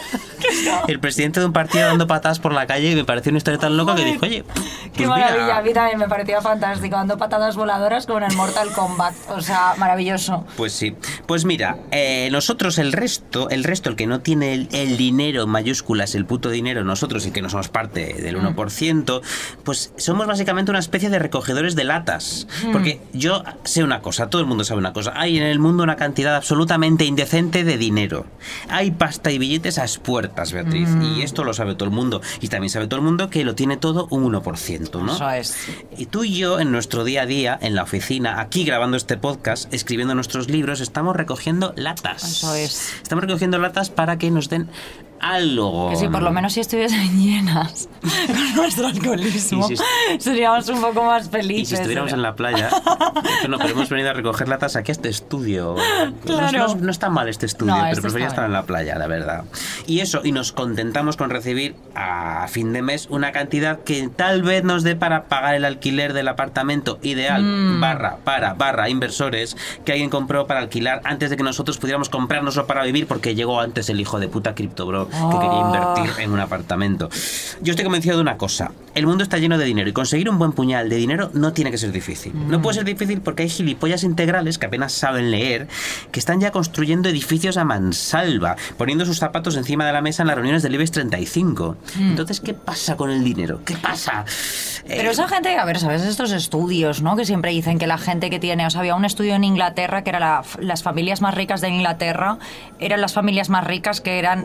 El presidente de un partido dando patadas por la calle y me pareció una historia tan loca que dije, oye, pues Qué mira. maravilla, a mí también me parecía fantástico, dando patadas voladoras como en el Mortal Kombat. O sea, maravilloso. Pues sí. Pues mira, eh, nosotros el resto, el resto, el que no tiene el, el dinero en mayúsculas, el puto dinero, nosotros y que no somos parte del uno por ciento, pues somos básicamente una especie de recogedores de latas. Porque yo sé una cosa, todo el mundo sabe una cosa. Hay en el mundo una cantidad absolutamente indecente de dinero. Hay pasta y billetes a expuertas, Beatriz. Y esto lo sabe todo el mundo. Y también sabe todo el mundo que lo tiene todo un uno por ciento, ¿no? Eso es. Y tú y yo, en nuestro día a día, en la oficina, aquí grabando este podcast, escribiendo nuestros libros, estamos recogiendo latas. Eso es. Estamos recogiendo latas para que nos den algo. Que si por lo menos si estuviesen llenas con nuestro alcoholismo, Y si- seríamos un poco más felices. Y si estuviéramos en la playa, que no, pero hemos venido a recoger latas aquí a este estudio. Claro. No, no- no está mal este estudio, No, pero este prefería está estar bien. en la playa, la verdad. Y eso, y nos contentamos con recibir a fin de mes una cantidad que tal vez nos dé para pagar el alquiler del apartamento ideal, Mm. barra, para, barra, inversores, que alguien compró para alquilar antes de que nosotros pudiéramos comprárnoslo para vivir, porque llegó antes el hijo de puta criptobro que quería invertir en un apartamento. Yo estoy convencido de una cosa: el mundo está lleno de dinero y conseguir un buen puñal de dinero no tiene que ser difícil. No puede ser difícil porque hay gilipollas integrales que apenas saben leer, que están ya construyendo edificios a mansalva, poniendo sus zapatos encima de la mesa en las reuniones del IBEX treinta y cinco. Entonces, ¿qué pasa con el dinero? ¿Qué pasa? Pero Eh, esa gente, a ver, ¿sabes? Estos estudios, ¿no? Que siempre dicen que la gente que tiene... O sea, había un estudio en Inglaterra que era la- las familias más ricas de Inglaterra, eran las familias más ricas que eran ya en Inglaterra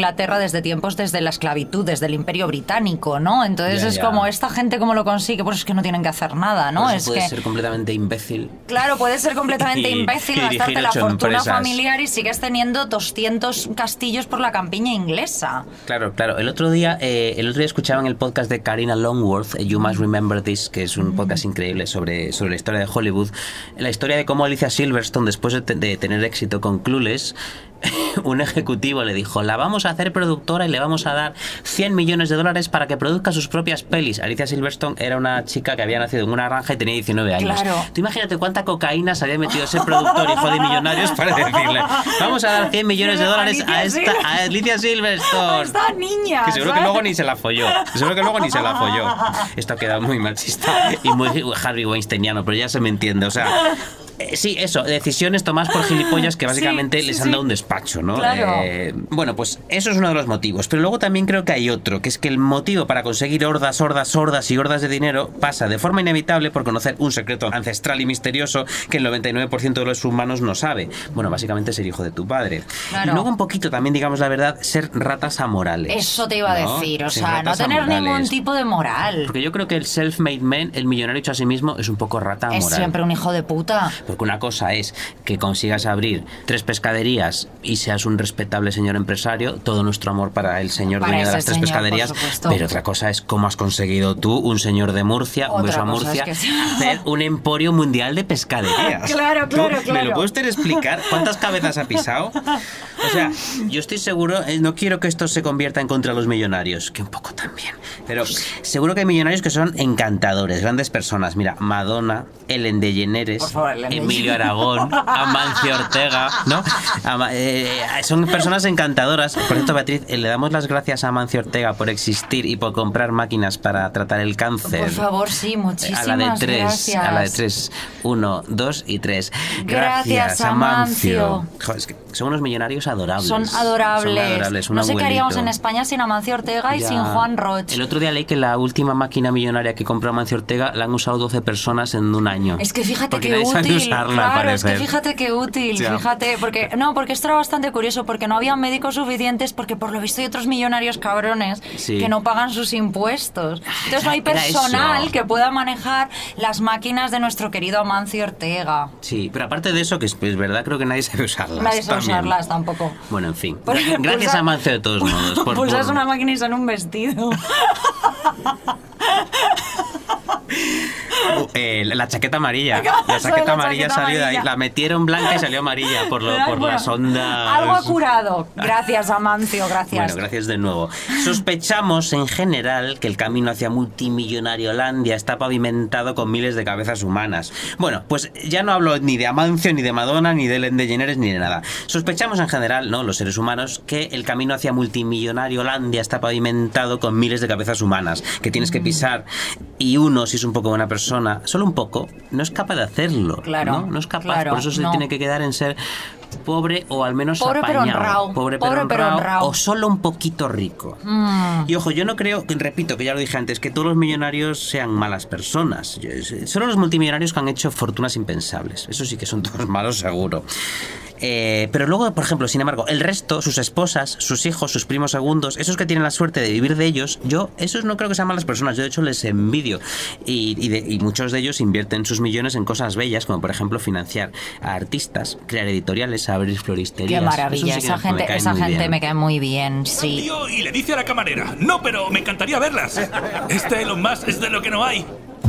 Inglaterra desde tiempos, desde la esclavitud, desde el Imperio Británico, ¿no? Entonces Ya, es ya. como, esta gente cómo lo consigue, pues es que no tienen que hacer nada, ¿no? Por eso Es puede que ser completamente imbécil. claro, puedes ser completamente Y- imbécil, y dirigir gastarte la ocho fortuna empresas. familiar y sigues teniendo doscientos castillos por la campiña inglesa. Claro, claro. El otro día, eh, el otro día escuchaba en el podcast de Karina Longworth, eh, You Must Remember This, que es un podcast increíble sobre, sobre la historia de Hollywood, la historia de cómo Alicia Silverstone, después de, te- de tener éxito con Clueless, un ejecutivo le dijo, la vamos a hacer productora y le vamos a dar cien millones de dólares para que produzca sus propias pelis. Alicia Silverstone era una chica que había nacido en una granja y tenía diecinueve años. Claro. Tú imagínate cuánta cocaína se había metido ese productor hijo de millonarios para decirle, vamos a dar cien millones de dólares a esta a Alicia Silverstone. Esta niña. Que seguro que luego ni se la folló. Seguro que luego ni se la folló. Esto ha quedado muy machista y muy Harvey Weinsteiniano, pero ya se me entiende. O sea, eh, sí, eso, decisiones tomadas por gilipollas que básicamente Sí, sí, les han sí. dado un despacho, ¿no? Claro. Eh, bueno, pues eso es uno de los motivos. Pero luego también creo que hay otro, que es que el motivo para conseguir hordas, hordas, hordas y hordas de dinero pasa de forma inevitable por conocer un secreto ancestral y misterioso que el noventa y nueve por ciento de los humanos no sabe. Bueno, básicamente ser hijo de tu padre. Claro. Y luego un poquito también, digamos la verdad, ser ratas amorales. Eso te iba a ¿no? decir, o Ser sea, no ratas tener amorales. ningún tipo de moral. Porque yo creo que el self-made man, el millonario hecho a sí mismo, es un poco rata Es moral. siempre un hijo de puta. Porque una cosa es que consigas abrir tres pescaderías y seas un respetable señor empresario, todo nuestro amor para el señor Para dueño de ese las tres señor, pescaderías. por supuesto. Pero otra cosa es cómo has conseguido tú, un señor de Murcia, un Otra beso a cosa Murcia, es que- hacer un emporio mundial de pescaderías. Claro, ¿Tú claro, ¿Me claro. lo puede usted explicar? ¿Cuántas cabezas ha pisado? O sea, yo estoy seguro, eh, no quiero que esto se convierta en contra de los millonarios, que un poco también, pero seguro que hay millonarios que son encantadores, grandes personas. Mira, Madonna, Ellen DeGeneres, Por favor, Ellen Emilio Aragón, Amancio Ortega, ¿no? Ama- eh, son personas encantadoras. Por cierto, Beatriz, eh, le damos las gracias a Amancio Ortega por existir y por comprar máquinas para tratar el cáncer. Por favor, sí, muchísimas A la de tres, gracias. a la de tres. Uno, dos y tres. Gracias, Amancio. Joder, es que son unos millonarios adorables. Son adorables. Son adorables, un No sé qué haríamos abuelito. en España sin Amancio Ortega y Ya. sin Juan Roch. El otro día leí que la última máquina millonaria que compró Amancio Ortega la han usado doce personas en un año. Es que fíjate Porque qué nadie sabe útil. usarla, claro, es que parece. fíjate qué útil, Ya. fíjate, porque no, porque esto era bastante curioso, porque no había médicos suficientes, porque por lo visto hay otros millonarios cabrones Sí. que no pagan sus impuestos. Entonces no hay Era eso. personal que pueda manejar las máquinas de nuestro querido Amancio Ortega. Sí, pero aparte de eso, que es pues, verdad, creo que nadie sabe usarlas. Nadie sabe también. usarlas tampoco. Bueno, en fin. Por- Gracias pulsa- a Amancio de todos modos. Por, Pulsas por- una máquina y son un vestido. Uh, eh, la chaqueta amarilla. Acabas La de chaqueta la amarilla chaqueta salió de ahí. amarilla. La metieron blanca y salió amarilla por, lo, por Bueno, las ondas. Algo ha curado. Gracias, Amancio, gracias. Bueno, gracias de nuevo. Sospechamos en general que el camino hacia multimillonario Holandia está pavimentado con miles de cabezas humanas. Bueno, pues ya no hablo ni de Amancio, ni de Madonna, ni de Ellen DeGeneres, ni de nada. Sospechamos en general, ¿no? Los seres humanos, que el camino hacia multimillonario Holandia está pavimentado con miles de cabezas humanas que tienes que pisar. Y uno, si es un poco buena persona, solo un poco, no es capaz de hacerlo. Claro, No, no es capaz. claro, Por eso se no. tiene que quedar en ser pobre o al menos Pobre pero apañado. honrado. Pobre pero Pobre pero honrado, honrado. o solo un poquito rico. Mm. Y ojo, yo no creo, que repito, que ya lo dije antes, que todos los millonarios sean malas personas. Yo- Solo los multimillonarios que han hecho fortunas impensables. Eso sí que son todos malos, seguro. Eh, pero luego, por ejemplo, sin embargo, el resto, sus esposas, sus hijos, sus primos segundos, esos que tienen la suerte de vivir de ellos, yo, esos no creo que sean malas personas. Yo, de hecho, les envidio. Y, y, de- y muchos de ellos invierten sus millones en cosas bellas, como por ejemplo financiar a artistas, crear editoriales, abrir floristerías. Qué maravilla, Eso sí que esa me gente, cae esa muy gente bien. me cae muy bien, sí. Tío, y le dice a la camarera, no, pero me encantaría verlas. Este Elon Musk es de lo que no hay.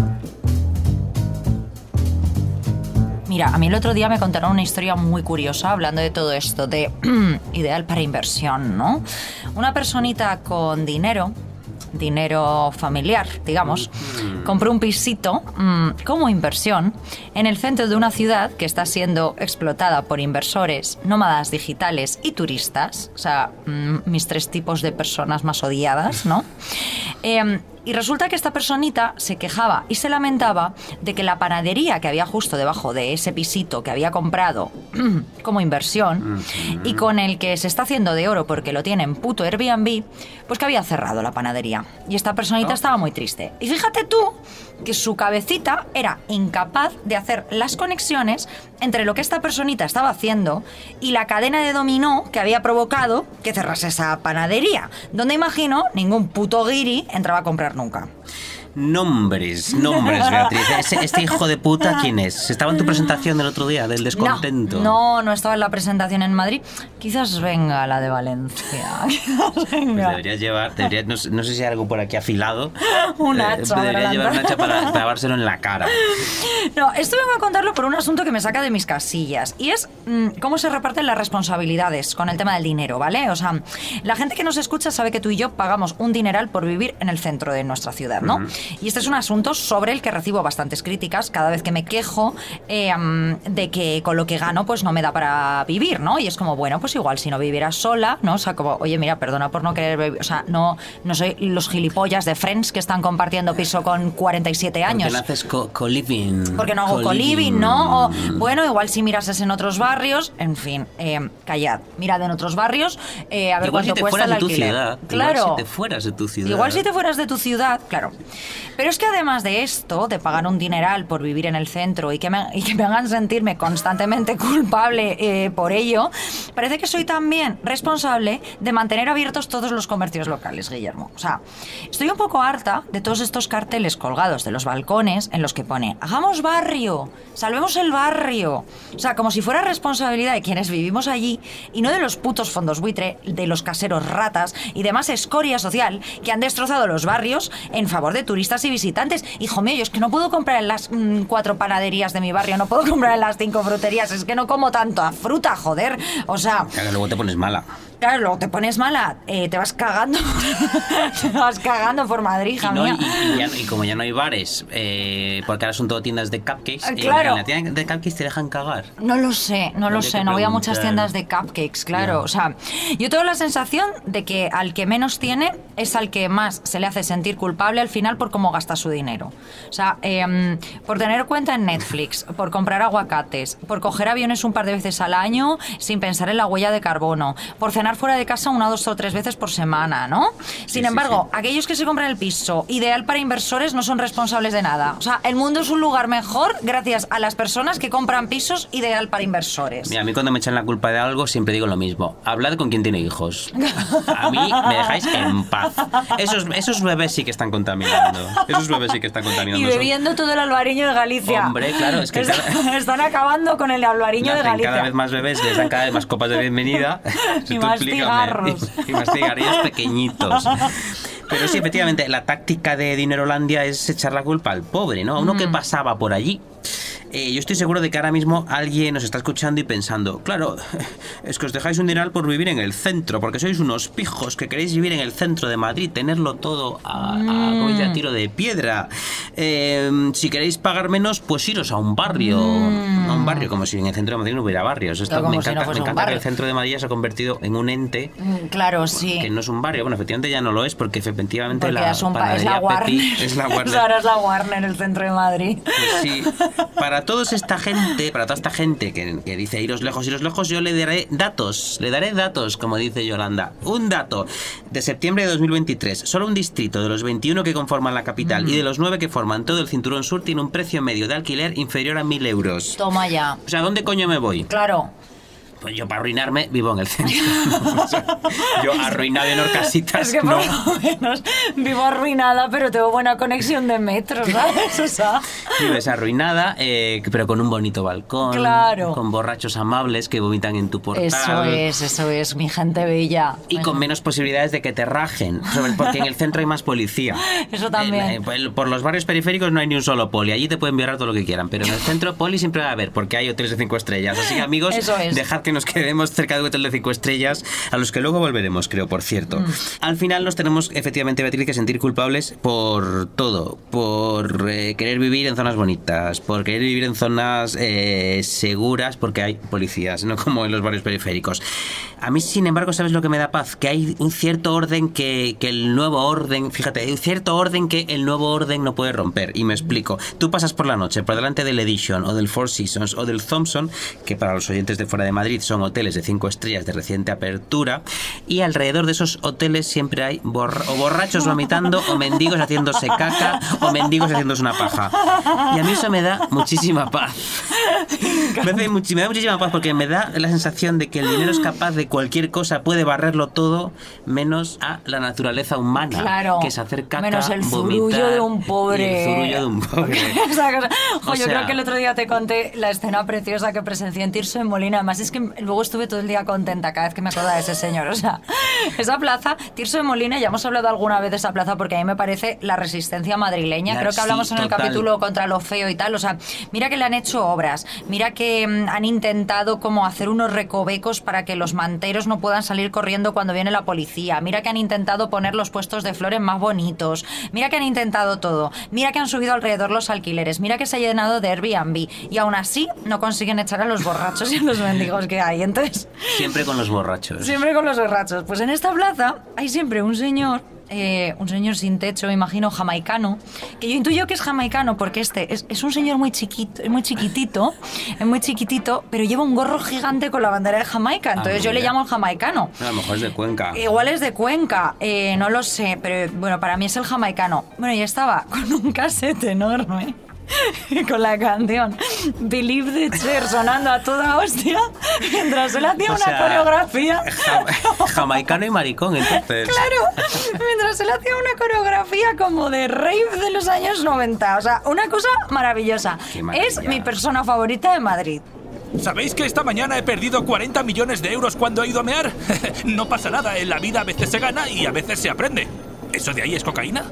Mira, a mí el otro día me contaron una historia muy curiosa hablando de todo esto, de ideal para inversión, ¿no? Una personita con dinero, dinero familiar, digamos, compró un pisito mmm, como inversión en el centro de una ciudad que está siendo explotada por inversores, nómadas digitales y turistas, o sea, mmm, mis tres tipos de personas más odiadas, ¿no? Eh, y resulta que esta personita se quejaba y se lamentaba de que la panadería que había justo debajo de ese pisito que había comprado como inversión y con el que se está haciendo de oro porque lo tiene en puto Airbnb, pues que había cerrado la panadería. Y esta personita estaba muy triste. Y fíjate tú que su cabecita era incapaz de hacer las conexiones entre lo que esta personita estaba haciendo y la cadena de dominó que había provocado que cerrase esa panadería, donde imagino ningún puto guiri entraba a comprar nunca. Nombres, nombres, Beatriz. ¿Este, este hijo de puta quién es? ¿Estaba en tu presentación del otro día, del descontento? No, no, no estaba en la presentación en Madrid. Quizás venga la de Valencia. Quizás venga. Pues deberías llevar, deberías, no, no sé si hay algo por aquí afilado. Un hacha. Eh, deberías llevar un hacha para clavárselo en la cara. No, esto vengo a contarlo por un asunto que me saca de mis casillas. Y es mmm, cómo se reparten las responsabilidades con el tema del dinero, ¿vale? O sea, la gente que nos escucha sabe que tú y yo pagamos un dineral por vivir en el centro de nuestra ciudad, ¿no? Uh-huh. Y este es un asunto sobre el que recibo bastantes críticas cada vez que me quejo eh, de que con lo que gano pues no me da para vivir, ¿no? Y es como, bueno, pues igual si no viviera sola, ¿no? O sea, como, oye, mira, perdona por no querer vivir, o sea, no, no soy los gilipollas de Friends que están compartiendo piso con cuarenta y siete años. ¿Por qué no haces co- co-living? Porque no hago co-living, ¿no? O, bueno, igual si mirases en otros barrios, en fin, eh, callad, mirad en otros barrios, eh, a ver igual cuánto si cuesta el alquiler. Ciudad, claro. Igual si te fueras de tu ciudad. Igual si te fueras de tu ciudad, claro. Pero es que además de esto, de pagar un dineral por vivir en el centro y que me, y que me hagan sentirme constantemente culpable eh, por ello, parece que soy también responsable de mantener abiertos todos los comercios locales, Guillermo. O sea, estoy un poco harta de todos estos carteles colgados de los balcones en los que pone hagamos barrio, salvemos el barrio. O sea, como si fuera responsabilidad de quienes vivimos allí y no de los putos fondos buitre, de los caseros ratas y demás escoria social que han destrozado los barrios en favor de turistas y visitantes. Hijo mío, yo es que no puedo comprar en las mmm, cuatro panaderías de mi barrio, no puedo comprar en las cinco fruterías, es que no como tanta fruta, joder. O sea... Claro, luego te pones mala. Claro, luego te pones mala, eh, te vas cagando, te vas cagando por Madrid, hija y, no, mía. Y, y, ya, y como ya no hay bares, eh, porque ahora son todo tiendas de cupcakes, eh, claro. en la tienda de cupcakes te dejan cagar. No lo sé, no lo sé, no voy a muchas tiendas de cupcakes, claro. Yeah. O sea, yo tengo la sensación de que al que menos tiene es al que más se le hace sentir culpable al final por cómo gasta su dinero. O sea, eh, por tener cuenta en Netflix, por comprar aguacates, por coger aviones un par de veces al año sin pensar en la huella de carbono, por cenar fuera de casa una, dos o tres veces por semana, ¿no? Sin sí, embargo, sí, sí. aquellos que se compran el piso ideal para inversores no son responsables de nada. O sea, el mundo es un lugar mejor gracias a las personas que compran pisos ideal para inversores. Mira, a mí cuando me echan la culpa de algo siempre digo lo mismo. Hablad con quien tiene hijos. A mí me dejáis en paz. Esos, esos bebés sí que están contaminando. Esos bebés sí que están contaminando. Y bebiendo todo el albariño de Galicia. Hombre, claro, es que... Cada... Están acabando con el albariño de Galicia. Cada vez más bebés, les dan cada vez más copas de bienvenida. Y más cigarros. Y, y más cigarrillos pequeñitos. Pero sí, efectivamente, la táctica de Dinerolandia es echar la culpa al pobre, ¿no? A uno mm. que pasaba por allí. Eh, yo estoy seguro de que ahora mismo alguien nos está escuchando y pensando, claro, es que os dejáis un dineral por vivir en el centro, porque sois unos pijos que queréis vivir en el centro de Madrid, tenerlo todo a, a, a tiro de piedra. Eh, si queréis pagar menos, pues iros a un barrio. Mm. A un barrio, como si en el centro de Madrid no hubiera barrios. Esto, me encanta, si no me encanta que el centro de Madrid se ha convertido en un ente. Claro, sí. Que no es un barrio. Bueno, efectivamente ya no lo es, porque efectivamente porque la es, un, panadería es la Warner. Petit es la Warner. Ahora es la Warner, el centro de Madrid. Pues sí. Para toda esta gente, para toda esta gente que, que dice iros lejos, iros lejos, yo le daré datos, le daré datos, como dice Yolanda. Un dato de septiembre de dos mil veintitrés. Solo un distrito de los veintiuno que conforman la capital mm. y de los nueve que forman todo el cinturón sur tiene un precio medio de alquiler inferior a mil euros. Toma ya. O sea, ¿dónde coño me voy? Claro. Pues yo para arruinarme vivo en el centro. O sea, yo arruinado en Orcasitas, es que por no. lo menos vivo arruinada, pero tengo buena conexión de metro, ¿sabes? O sea... Vives arruinada, eh, pero con un bonito balcón. Claro. Con borrachos amables que vomitan en tu portal. Eso es, eso es, mi gente bella. Y bueno. Con menos posibilidades de que te rajen, porque en el centro hay más policía. Eso también. Eh, por los barrios periféricos no hay ni un solo poli. Allí te pueden violar todo lo que quieran, pero en el centro poli siempre va a haber, porque hay hoteles de cinco estrellas. Así que, amigos, dejad que nos quedemos cerca de un hotel de cinco estrellas, a los que luego volveremos, creo, por cierto. Mm. Al final nos tenemos, efectivamente, Beatriz, que sentir culpables por todo. Por eh, querer vivir en zonas bonitas, por querer vivir en zonas eh, seguras, porque hay policías, no como en los barrios periféricos. A mí, sin embargo, ¿sabes lo que me da paz? Que hay un cierto orden que, que el nuevo orden, fíjate, hay un cierto orden que el nuevo orden no puede romper. Y me explico. Tú pasas por la noche por delante del Edition o del Four Seasons o del Thompson, que para los oyentes de fuera de Madrid Madrid son hoteles de cinco estrellas de reciente apertura y alrededor de esos hoteles siempre hay borra- o borrachos vomitando o mendigos haciéndose caca o mendigos haciéndose una paja. Y a mí eso me da muchísima paz. Me, hace much- me da muchísima paz porque me da la sensación de que el dinero es capaz de cualquier cosa, puede barrerlo todo, menos a la naturaleza humana, claro, que es hacer caca, menos el zurullo vomitar, de un pobre. y el zurullo de un pobre. Esa cosa. Jo, O yo sea, creo que el otro día te conté la escena preciosa que presencié en Tirso de Molina. Además es que luego estuve todo el día contenta cada vez que me acordaba de ese señor. O sea, esa plaza, Tirso de Molina, ya hemos hablado alguna vez de esa plaza porque a mí me parece la resistencia madrileña. La, creo que hablamos sí, en el total. capítulo contra lo feo y tal. O sea, mira que le han hecho obras, mira que mm, han intentado como hacer unos recovecos para que los manteros no puedan salir corriendo cuando viene la policía, mira que han intentado poner los puestos de flores más bonitos, mira que han intentado todo, mira que han subido alrededor los alquileres, mira que se ha llenado de Airbnb y aún así no consiguen echar a los borrachos y a los mendigos que hay. Entonces, siempre con los borrachos. siempre con los borrachos. Pues en esta plaza hay siempre un señor, eh, un señor sin techo, me imagino jamaicano, que yo intuyo que es jamaicano porque este es, es un señor muy chiquito, muy chiquitito, es muy chiquitito, pero lleva un gorro gigante con la bandera de Jamaica. Entonces Ah, yo le mira. llamo el jamaicano. A lo mejor es de Cuenca. Igual es de Cuenca, eh, no lo sé, pero bueno, para mí es el jamaicano. Bueno, y estaba con un casete enorme con la canción Believe the Cher sonando a toda hostia mientras él hacía O una sea, coreografía. Ja- jamaicano y maricón, entonces. Claro, mientras él hacía una coreografía como de rave de los años noventa. O sea, una cosa maravillosa. Qué maravilla. Es mi persona favorita de Madrid. ¿Sabéis que esta mañana he perdido cuarenta millones de euros cuando he ido a mear? No pasa nada, en la vida a veces se gana y a veces se aprende. ¿Eso de ahí es cocaína?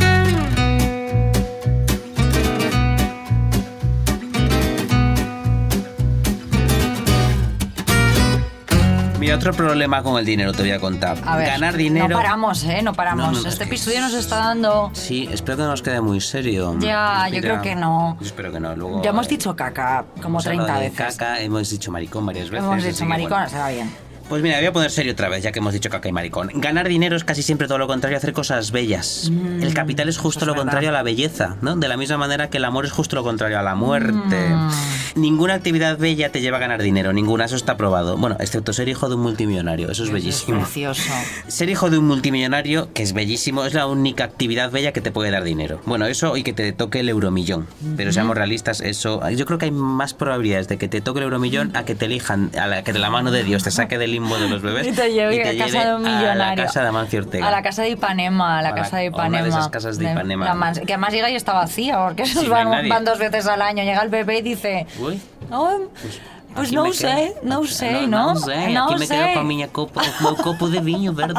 Mira, otro problema con el dinero te voy a contar. A ver, Ganar dinero... no paramos, ¿eh? No paramos. No, no, no, este es que episodio es- nos está dando... Sí, espero que no nos quede muy serio. Ya, yo Mira, creo que no. yo espero que no. Luego, Ya hemos eh, dicho caca como hemos hablado treinta de veces. caca, hemos dicho maricón varias veces. Hemos así dicho que, maricón, bueno. se va bien. Pues mira, voy a poner serio otra vez, ya que hemos dicho caca y maricón. Ganar dinero es casi siempre todo lo contrario a hacer cosas bellas. Mm, el capital es justo eso es lo verdad. contrario a la belleza, ¿no? De la misma manera que el amor es justo lo contrario a la muerte. Mm. Ninguna actividad bella te lleva a ganar dinero, ninguna, eso está probado. Bueno, excepto ser hijo de un multimillonario, eso es bellísimo. Es precioso. Ser hijo de un multimillonario, que es bellísimo, es la única actividad bella que te puede dar dinero. Bueno, eso y que te toque el euromillón. Pero seamos realistas, eso... Yo creo que hay más probabilidades de que te toque el euromillón a que te elijan, a la, que de la mano de Dios te saque del limbo de los bebés Y te lleve y a te casa lleve de un a la millonario. casa de Amancio Ortega. A la casa de Ipanema, a la A la- casa de a una Ipanema. de esas casas de Ipanema. la mans- que además llega y está vacía, porque esos Sí, no hay van, nadie. van dos veces al año. Llega el bebé y dice... Uy. "Oh, pues Aquí no me sé, quedo. no sé, ¿no? No sé, No aquí me sé". quedo con mi copo, con mi copo de viño verde.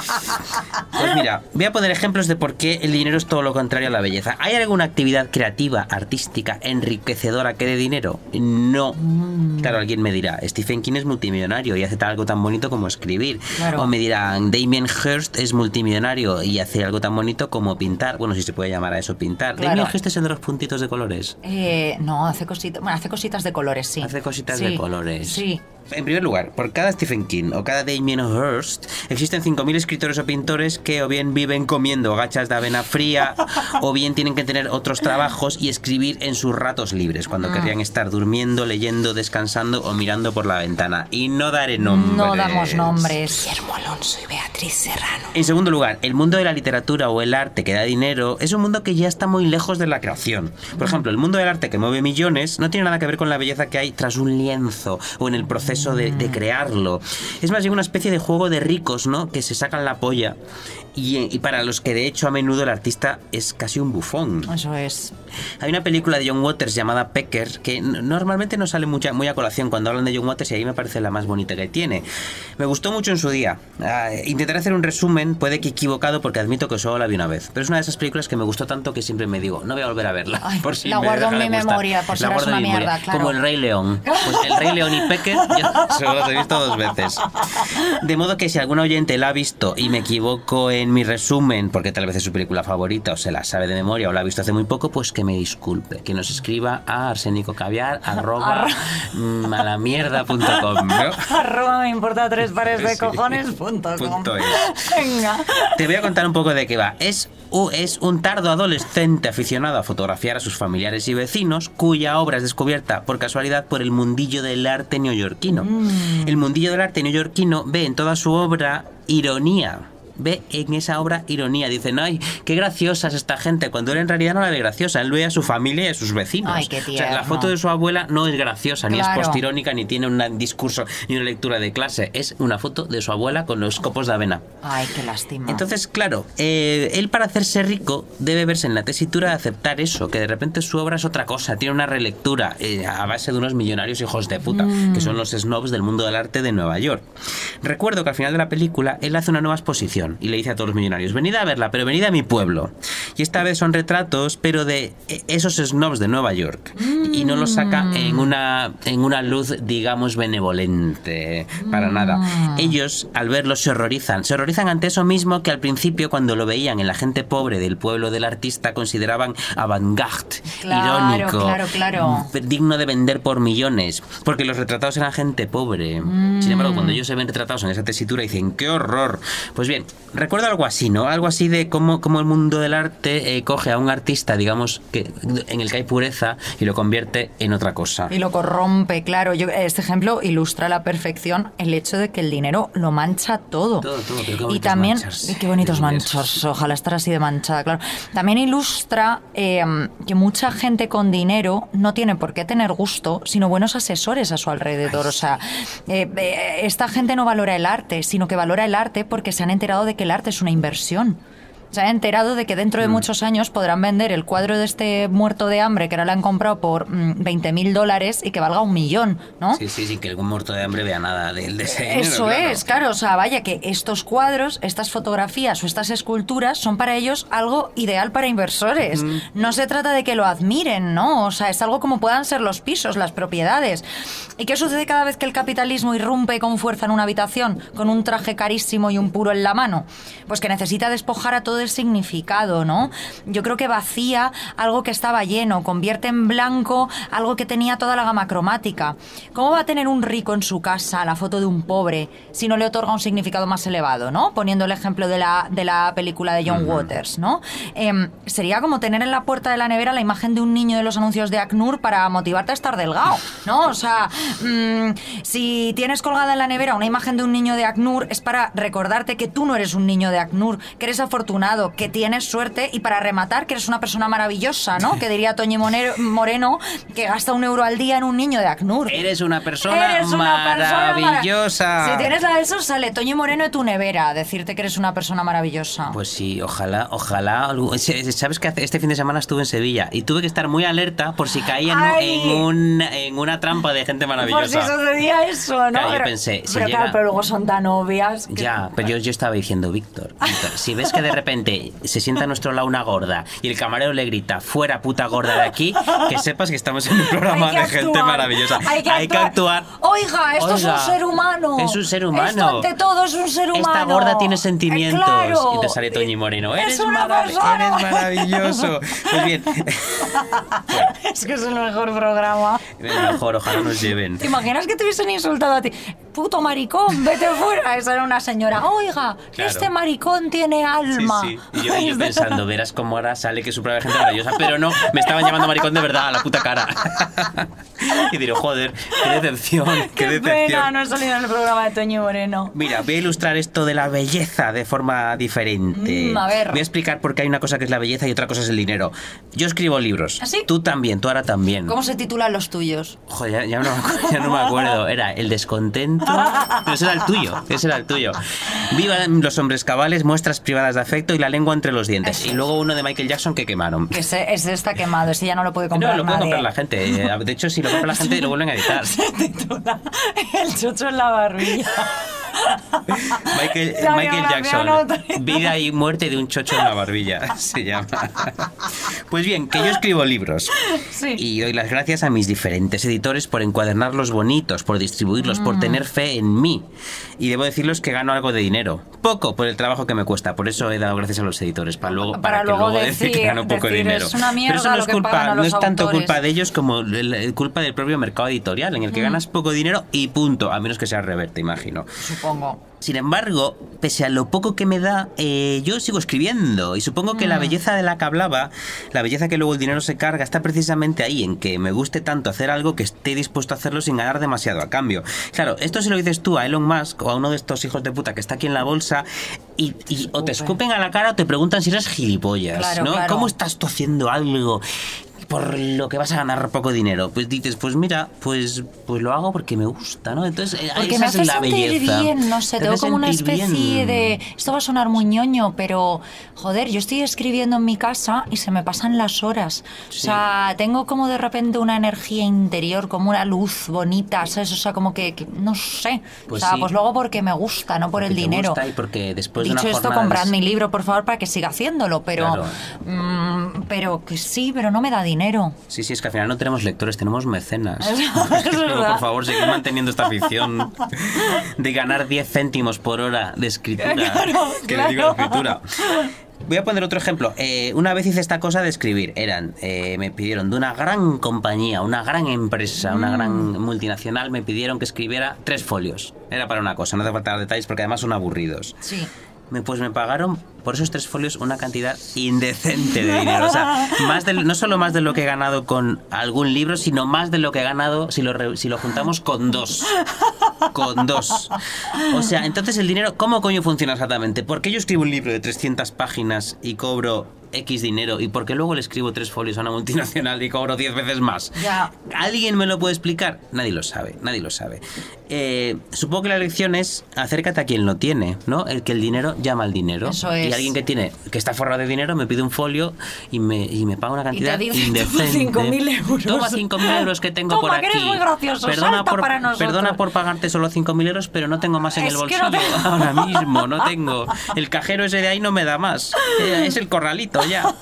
Pues mira, voy a poner ejemplos de por qué el dinero es todo lo contrario a la belleza. ¿Hay alguna actividad creativa, artística, enriquecedora que dé dinero? No. Mm. Claro, alguien me dirá, Stephen King es multimillonario y hace algo tan bonito como escribir. Claro. O me dirán, Damien Hirst es multimillonario y hace algo tan bonito como pintar. Bueno, si se puede llamar a eso pintar. Claro. Damien Hirst es el de los puntitos de colores. Eh, no, hace cositas, bueno, hace cositas de colores, sí. Hace cositas Sí, de colores. Sí. En primer lugar, por cada Stephen King o cada Damien Hirst existen cinco mil escritores o pintores que o bien viven comiendo gachas de avena fría o bien tienen que tener otros trabajos y escribir en sus ratos libres cuando querrían estar durmiendo, leyendo, descansando o mirando por la ventana. Y no daré nombres. No damos nombres. Guillermo Alonso y Beatriz Serrano. En segundo lugar, el mundo de la literatura o el arte que da dinero es un mundo que ya está muy lejos de la creación. Por ejemplo, el mundo del arte que mueve millones no tiene nada que ver con la belleza que hay tras un lienzo o en el proceso de, de crearlo. Es más bien una especie de juego de ricos, ¿no? Que se sacan la polla y, y para los que de hecho a menudo el artista es casi un bufón. Eso es. Hay una película de John Waters llamada Pecker que n- normalmente no sale mucha, muy a colación cuando hablan de John Waters y ahí me parece la más bonita que tiene. Me gustó mucho en su día. Ah, intentaré hacer un resumen, puede que equivocado porque admito que solo la vi una vez. Pero es una de esas películas que me gustó tanto que siempre me digo, no voy a volver a verla. Ay, por si la me guardo deja en de mi gustar. memoria, por si La ahora es guardo en una mi memoria. mierda, claro. Como el Rey León. Pues el Rey León y Pecker yo solo los he visto dos veces. De modo que si algún oyente la ha visto y me equivoco en en mi resumen, porque tal vez es su película favorita o se la sabe de memoria o la ha visto hace muy poco, pues que me disculpe, que nos escriba a arsenicocaviar arroba malamierda punto com, ¿no? Arroba me importa tres pares de cojones punto com. Punto es. Venga. Te voy a contar un poco de qué va. Es, uh, es un tardo adolescente aficionado a fotografiar a sus familiares y vecinos, cuya obra es descubierta por casualidad por el mundillo del arte neoyorquino. Mm. El mundillo del arte neoyorquino ve en toda su obra ironía. Ve en esa obra ironía. Dicen, ay, qué graciosa es esta gente, cuando él en realidad no la ve graciosa. Él ve a su familia y a sus vecinos. Ay, qué tierno. O sea, la foto de su abuela no es graciosa, claro. ni es postirónica, ni tiene un discurso, ni una lectura de clase. Es una foto de su abuela con los copos de avena. Ay, qué lástima. Entonces, claro, eh, él para hacerse rico debe verse en la tesitura de aceptar eso, que de repente su obra es otra cosa, tiene una relectura eh, a base de unos millonarios hijos de puta, mm. que son los snobs del mundo del arte de Nueva York. Recuerdo que al final de la película él hace una nueva exposición y le dice a todos los millonarios, venid a verla, pero venid a mi pueblo. Y esta vez son retratos, pero de esos snobs de Nueva York. Mm. Y no los saca en una, en una luz, digamos, benevolente, para mm. nada. Ellos, al verlos, se horrorizan. Se horrorizan ante eso mismo que al principio, cuando lo veían en la gente pobre del pueblo del artista, consideraban avant-garde, claro, irónico, claro, claro. digno de vender por millones, porque los retratados eran gente pobre. Mm. Sin embargo, cuando ellos se ven retratados en esa tesitura, dicen, ¡qué horror! Pues bien, recuerdo algo así, ¿no? Algo así de cómo, cómo el mundo del arte eh, coge a un artista, digamos, que en el que hay pureza y lo convierte en otra cosa. Y lo corrompe, claro. Yo, este ejemplo ilustra a la perfección el hecho de que el dinero lo mancha todo. Todo, todo. Pero qué y también, manchas, qué bonitos manchos. Ojalá estar así de manchada, claro. También ilustra eh, que mucha gente con dinero no tiene por qué tener gusto, sino buenos asesores a su alrededor. Ay, o sea, eh, eh, esta gente no valora el arte, sino que valora el arte porque se han enterado de que el arte es una inversión. Se han enterado de que dentro de muchos años podrán vender el cuadro de este muerto de hambre que ahora le han comprado por mmm, veinte mil dólares y que valga un millón, ¿no? Sí, sí, sí, que algún muerto de hambre vea nada del diseño. Eso claro. es, claro, o sea, vaya que estos cuadros, estas fotografías o estas esculturas son para ellos algo ideal para inversores. Mm. No se trata de que lo admiren, ¿no? O sea, es algo como puedan ser los pisos, las propiedades. ¿Y qué sucede cada vez que el capitalismo irrumpe con fuerza en una habitación, con un traje carísimo y un puro en la mano? Pues que necesita despojar a todo el significado, ¿no? Yo creo que vacía algo que estaba lleno, convierte en blanco algo que tenía toda la gama cromática. ¿Cómo va a tener un rico en su casa la foto de un pobre si no le otorga un significado más elevado, ¿no? Poniendo el ejemplo de la, de la película de John uh-huh. Waters, ¿no? Eh, sería como tener en la puerta de la nevera la imagen de un niño de los anuncios de ACNUR para motivarte a estar delgado, ¿no? O sea, mmm, si tienes colgada en la nevera una imagen de un niño de ACNUR es para recordarte que tú no eres un niño de ACNUR, que eres afortunado, que tienes suerte y para rematar que eres una persona maravillosa, ¿no? Que diría Toñi Moreno que gasta un euro al día en un niño de ACNUR. Eres una persona eres una maravillosa. Persona mar- si tienes la de eso, sale Toñi Moreno de tu nevera a decirte que eres una persona maravillosa. Pues sí, ojalá, ojalá. Sabes que este fin de semana estuve en Sevilla y tuve que estar muy alerta por si caía en, un, en una trampa de gente maravillosa. Por si sucedía eso, ¿no? Claro, pero, yo pensé, si pero llega... claro, pero luego son tan obvias. Que... Ya, pero yo, yo estaba diciendo, Víctor, Víctor, si ves que de repente se sienta a nuestro lado una gorda y el camarero le grita, fuera puta gorda de aquí, que sepas que estamos en un programa de actuar, gente maravillosa. Hay que, hay actuar. que actuar. Oiga, esto Oiga, es un ser humano. Es un ser humano. Esto ante todo es un ser humano. Esta gorda tiene sentimientos. Eh, claro. Y te sale Toñi Moreno. Es Eres, una marav- persona. eres maravilloso. Pues bien. Es que es el mejor programa. El mejor, ojalá nos lleven. ¿Te imaginas que te hubiesen insultado a ti? Puto maricón, vete fuera. Esa era una señora. Oiga, claro. Este maricón tiene alma. Sí, sí. Y yo, y yo pensando, verás cómo ahora sale que su prueba de gente maravillosa, pero no, me estaban llamando maricón de verdad a la puta cara. Y diré, joder, qué decepción, qué, qué decepción. pena, no he salido en el programa de Toñi Moreno. Mira, voy a ilustrar esto de la belleza de forma diferente. Mm, a ver. Voy a explicar por qué hay una cosa que es la belleza y otra cosa es el dinero. Yo escribo libros. ¿Ah, sí? Tú también, tú ahora también. ¿Cómo se titulan los tuyos? Joder, ya, ya, no, ya no me acuerdo. Era El descontento. No, ese era el tuyo. Ese era el tuyo. Vivan los hombres cabales, muestras privadas de afecto y la lengua entre los dientes. Eso. Y luego uno de Michael Jackson que quemaron. Ese, ese está quemado, ese ya no lo puede comprar No, lo puede nadie. comprar la gente. De hecho, si lo compra la gente, lo vuelven a editar. Se titula El chocho en la barbilla. Michael, Michael Jackson, vida y muerte de un chocho en la barbilla, se llama. Pues bien, que yo escribo libros. Sí. Y doy las gracias a mis diferentes editores por encuadernarlos bonitos, por distribuirlos, mm. por tener fe en mí. Y debo decirles que gano algo de dinero. Poco por el trabajo que me cuesta. Por eso he dado gracias a los editores, para luego, para para que luego luego decir, decir que gano poco decir, dinero. Es una mierda. Pero eso no es culpa, no es tanto autores. culpa de ellos como la culpa del propio mercado editorial, en el que mm. ganas poco dinero y punto, a menos que sea reverte, imagino. Supongo. Sin embargo, pese a lo poco que me da, eh, yo sigo escribiendo. Y supongo que mm. la belleza de la que hablaba, la belleza que luego el dinero se carga, está precisamente ahí, en que me guste tanto hacer algo que esté dispuesto a hacerlo sin ganar demasiado a cambio. Claro, esto si lo dices tú a Elon Musk o a uno de estos hijos de puta que está aquí en la bolsa y, y o te escupen a la cara o te preguntan si eres gilipollas, claro, ¿no? Claro. ¿Cómo estás tú haciendo algo por lo que vas a ganar poco dinero? Pues dices, pues mira, pues pues lo hago porque me gusta, ¿no? Entonces, porque esa me hace es la sentir belleza. bien, no sé, Te tengo hace como una sentir especie bien. de... Esto va a sonar muy ñoño, pero joder, yo estoy escribiendo en mi casa y se me pasan las horas. Sí. O sea, tengo como de repente una energía interior, como una luz bonita, ¿sabes? O sea, como que, que no sé. Pues o sea, sí. pues luego porque me gusta, no por porque el te dinero. Gusta y porque después Dicho de una esto, jornada comprad de... mi libro, por favor, para que siga haciéndolo, pero... Claro. Mmm, pero que sí, pero no me da dinero. Sí, sí, es que al final no tenemos lectores, tenemos mecenas. Es, es Luego, por favor, seguid manteniendo esta afición de ganar diez céntimos por hora de escritura. Claro, que claro. le digo escritura. Voy a poner otro ejemplo. Eh, una vez hice esta cosa de escribir. Eran, eh, me pidieron de una gran compañía, una gran empresa, mm. una gran multinacional, me pidieron que escribiera tres folios. Era para una cosa, no hace falta dar detalles porque además son aburridos. Sí. Me, pues me pagaron por esos tres folios una cantidad indecente de dinero. O sea, más de, no solo más de lo que he ganado con algún libro, sino más de lo que he ganado si lo, re, si lo juntamos con dos. Con dos. O sea, entonces el dinero, ¿cómo coño funciona exactamente? ¿Por qué yo escribo un libro de trescientas páginas y cobro X dinero? ¿Y por qué luego le escribo tres folios a una multinacional y cobro diez veces más? Ya. ¿Alguien me lo puede explicar? Nadie lo sabe, nadie lo sabe. Eh, supongo que la lección es acércate a quien lo tiene, ¿no? El que el dinero llama al dinero. Eso es. Y alguien que tiene, que está forrado de dinero me pide un folio y me, y me paga una cantidad y te dice, indecente. cinco mil euros. Toma cinco mil euros que tengo Toma, por aquí. que eres muy gracioso. Perdona Salta por, para nosotros. perdona por pagarte solo cinco mil euros, pero no tengo más en Es el que bolsillo. no te... Ahora mismo no tengo. El cajero ese de ahí no me da más. Eh, es el corralito ya.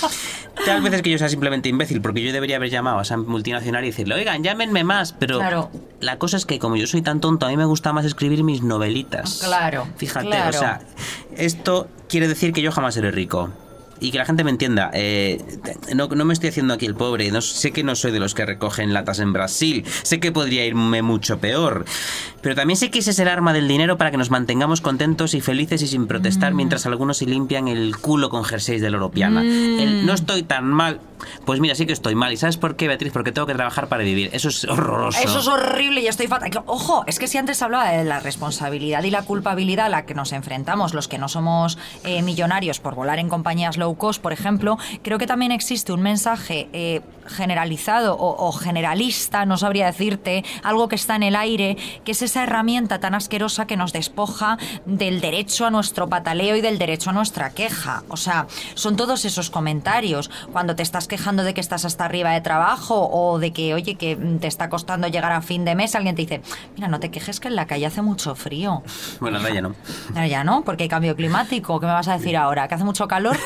Tal vez es que yo sea simplemente imbécil, porque yo debería haber llamado a esa multinacional y decirle, oigan, llámenme más, pero claro. La cosa es que como yo soy tan tonto, a mí me gusta más escribir mis novelitas. Claro. Fíjate, claro. o sea, esto quiere decir que yo jamás seré rico. Y que la gente me entienda, eh, no, no me estoy haciendo aquí el pobre, no, sé que no soy de los que recogen latas en Brasil, sé que podría irme mucho peor, pero también sé que ese es el arma del dinero para que nos mantengamos contentos y felices y sin protestar mm. mientras algunos se limpian el culo con jerseys de Loropiana. Mm. El, no estoy tan mal, pues mira, sí que estoy mal. ¿Y sabes por qué, Beatriz? Porque tengo que trabajar para vivir. Eso es horroroso. Eso es horrible y estoy fatal. Ojo, es que si antes hablaba de la responsabilidad y la culpabilidad a la que nos enfrentamos los que no somos eh, millonarios por volar en compañías low cost, por ejemplo, creo que también existe un mensaje eh, generalizado o, o generalista, no sabría decirte, algo que está en el aire, que es esa herramienta tan asquerosa que nos despoja del derecho a nuestro pataleo y del derecho a nuestra queja. O sea, son todos esos comentarios. Cuando te estás quejando de que estás hasta arriba de trabajo o de que, oye, que te está costando llegar a fin de mes, alguien te dice, mira, no te quejes que en la calle hace mucho frío. Bueno, ahora ya no. Ahora ya no, porque hay cambio climático. ¿Qué me vas a decir ahora? ¿Que hace mucho calor?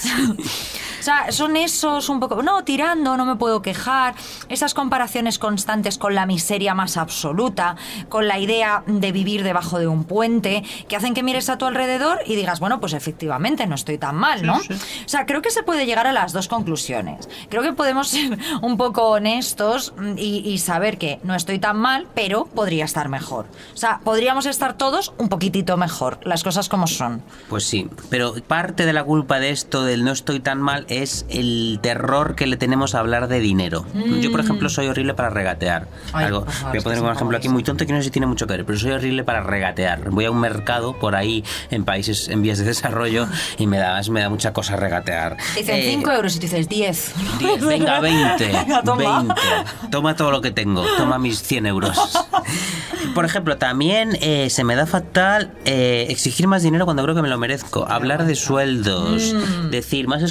O sea, son esos un poco... No, tirando, no me puedo quejar. Esas comparaciones constantes con la miseria más absoluta, con la idea de vivir debajo de un puente, que hacen que mires a tu alrededor y digas, bueno, pues efectivamente no estoy tan mal, ¿no? Sí, sí. O sea, creo que se puede llegar a las dos conclusiones. Creo que podemos ser un poco honestos y, y saber que no estoy tan mal, pero podría estar mejor. O sea, podríamos estar todos un poquitito mejor, las cosas como son. Pues sí, pero parte de la culpa de esto del no estoy tan mal es el terror que le tenemos a hablar de dinero. Mm. Yo, por ejemplo, soy horrible para regatear. Ay, Algo, favor, voy a poner un ejemplo aquí muy tonto que no sé si tiene mucho que ver, pero soy horrible para regatear. Voy a un mercado por ahí en países en vías de desarrollo y me da, me da mucha cosa regatear. Te dicen cinco eh, euros y tú dices diez. diez, venga, veinte. Venga, toma. veinte. Toma todo lo que tengo. Toma mis cien euros. Por ejemplo, también eh, se me da fatal eh, exigir más dinero cuando creo que me lo merezco. Hablar de sueldos. Mm. Decir, más escrito, más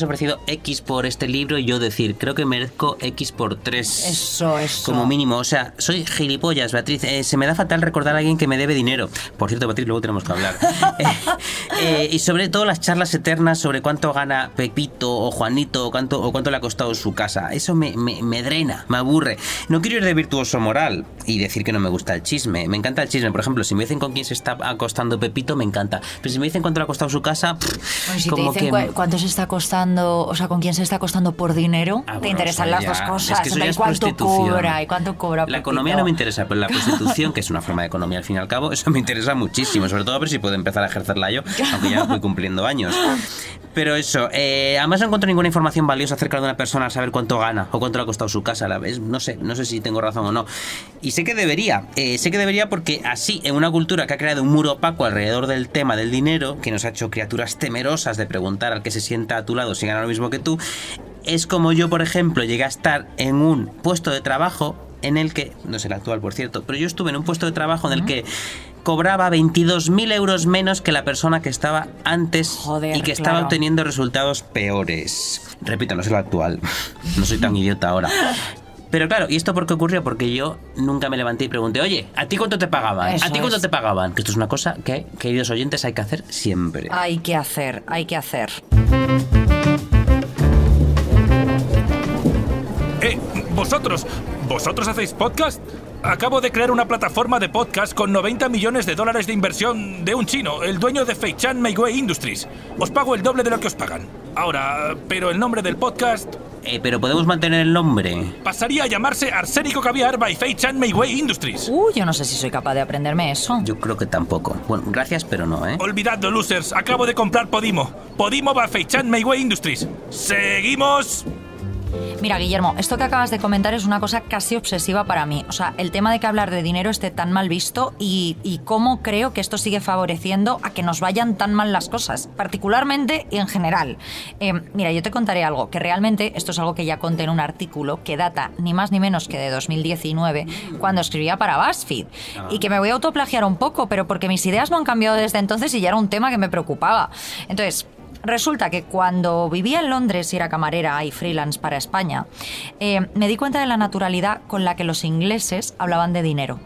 ofrecido X por este libro y yo decir, creo que merezco X por tres. Eso, eso. Como mínimo. O sea, soy gilipollas, Beatriz. Eh, se me da fatal recordar a alguien que me debe dinero. Por cierto, Beatriz, luego tenemos que hablar. eh, eh, y sobre todo las charlas eternas sobre cuánto gana Pepito o Juanito o cuánto, o cuánto le ha costado su casa. Eso me, me, me drena, me aburre. No quiero ir de virtuoso moral y decir que no me gusta el chisme. Me encanta el chisme. Por ejemplo, si me dicen con quién se está acostando Pepito, me encanta. Pero si me dicen cuánto le ha costado su casa, pff, bueno, si como te dicen que... cu cuánto se está costando, o sea, con quién se está costando por dinero, ah, te bueno, interesan ya, las dos cosas. Es que eso ya ¿Y es cuánto cobra? ¿Y cuánto cobra La Pepito? economía no me interesa, pero la prostitución, que es una forma de economía al fin y al cabo, eso me interesa muchísimo. Sobre todo a ver si puedo empezar a ejercerla yo, aunque ya voy cumpliendo años. Pero eso, eh, además no encuentro ninguna información valiosa acerca de una persona al saber cuánto gana o cuánto le ha costado su casa. La vez, no sé, no sé si tengo razón o no. Y sé que debería, eh, sé que debería porque así, en una cultura que ha creado un muro opaco alrededor del tema del dinero, que nos ha hecho criaturas temerosas de preguntar al que se sienta a tu lado si gana lo mismo que tú, es como yo, por ejemplo, llegué a estar en un puesto de trabajo en el que, no es el actual por cierto, pero yo estuve en un puesto de trabajo en el que cobraba veintidós mil euros menos que la persona que estaba antes. Joder, y que claro. estaba obteniendo resultados peores. Repito, no es el actual. No soy tan idiota ahora. Pero claro, ¿y esto por qué ocurrió? Porque yo nunca me levanté y pregunté, oye, ¿a ti cuánto te pagaban? Eso ¿A ti cuánto es. te pagaban? Que esto es una cosa que, queridos oyentes, hay que hacer siempre. Hay que hacer, hay que hacer. Eh, vosotros, ¿vosotros hacéis podcast? Acabo de crear una plataforma de podcast con noventa millones de dólares de inversión de un chino, el dueño de Feichan Meigwei Industries. Os pago el doble de lo que os pagan. Ahora, pero el nombre del podcast Eh, pero podemos mantener el nombre. pasaría a llamarse Arsénico Caviar by Feichan Meigwei Industries. Uh, yo no sé si soy capaz de aprenderme eso. Yo creo que tampoco. Bueno, gracias, pero no, ¿eh? Olvidadlo, losers. Acabo de comprar Podimo. Podimo by Feichan Meigwei Industries. ¡Seguimos! Mira, Guillermo, esto que acabas de comentar es una cosa casi obsesiva para mí. O sea, el tema de que hablar de dinero esté tan mal visto y, y cómo creo que esto sigue favoreciendo a que nos vayan tan mal las cosas, particularmente y en general. Eh, mira, yo te contaré algo, que realmente esto es algo que ya conté en un artículo que data ni más ni menos que de dos mil diecinueve, cuando escribía para BuzzFeed. Y que me voy a autoplagiar un poco, pero porque mis ideas no han cambiado desde entonces y ya era un tema que me preocupaba. Entonces... resulta que cuando vivía en Londres y era camarera y freelance para España, eh, me di cuenta de la naturalidad con la que los ingleses hablaban de dinero.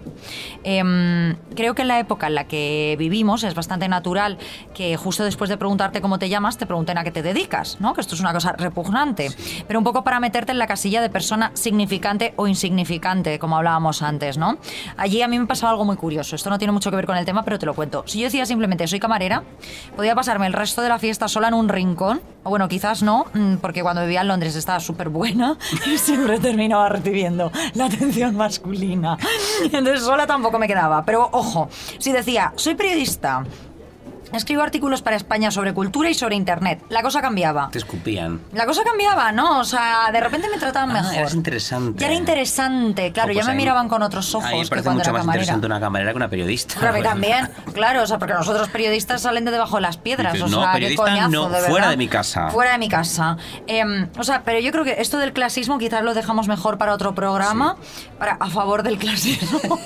Eh, creo que en la época en la que vivimos es bastante natural que justo después de preguntarte cómo te llamas, te pregunten a qué te dedicas, ¿no? Que esto es una cosa repugnante. Sí. Pero un poco para meterte en la casilla de persona significante o insignificante, como hablábamos antes, ¿no? Allí a mí me pasaba algo muy curioso. Esto no tiene mucho que ver con el tema, pero te lo cuento. Si yo decía simplemente soy camarera, podía pasarme el resto de la fiesta sola en un rincón, o bueno, quizás no, porque cuando vivía en Londres estaba súper buena y siempre terminaba recibiendo la atención masculina. Entonces sola tampoco me quedaba. Pero ojo, si decía, soy periodista, escribo artículos para España sobre cultura y sobre internet, la cosa cambiaba. Te escupían. La cosa cambiaba, ¿no? O sea, de repente me trataban ah, mejor. Era interesante. Ya era interesante, claro, oh, pues ya me miraban con otros ojos. A mí me parece que mucho más camarera. interesante una camarera que una periodista. Pero a mí también, claro, o sea, porque nosotros periodistas salen de debajo de las piedras. Dices, o no, sea, periodista qué coñazo, no, de fuera verdad. de mi casa. Fuera de mi casa. Eh, o sea, pero yo creo que esto del clasismo quizás lo dejamos mejor para otro programa, sí. para a favor del clasismo.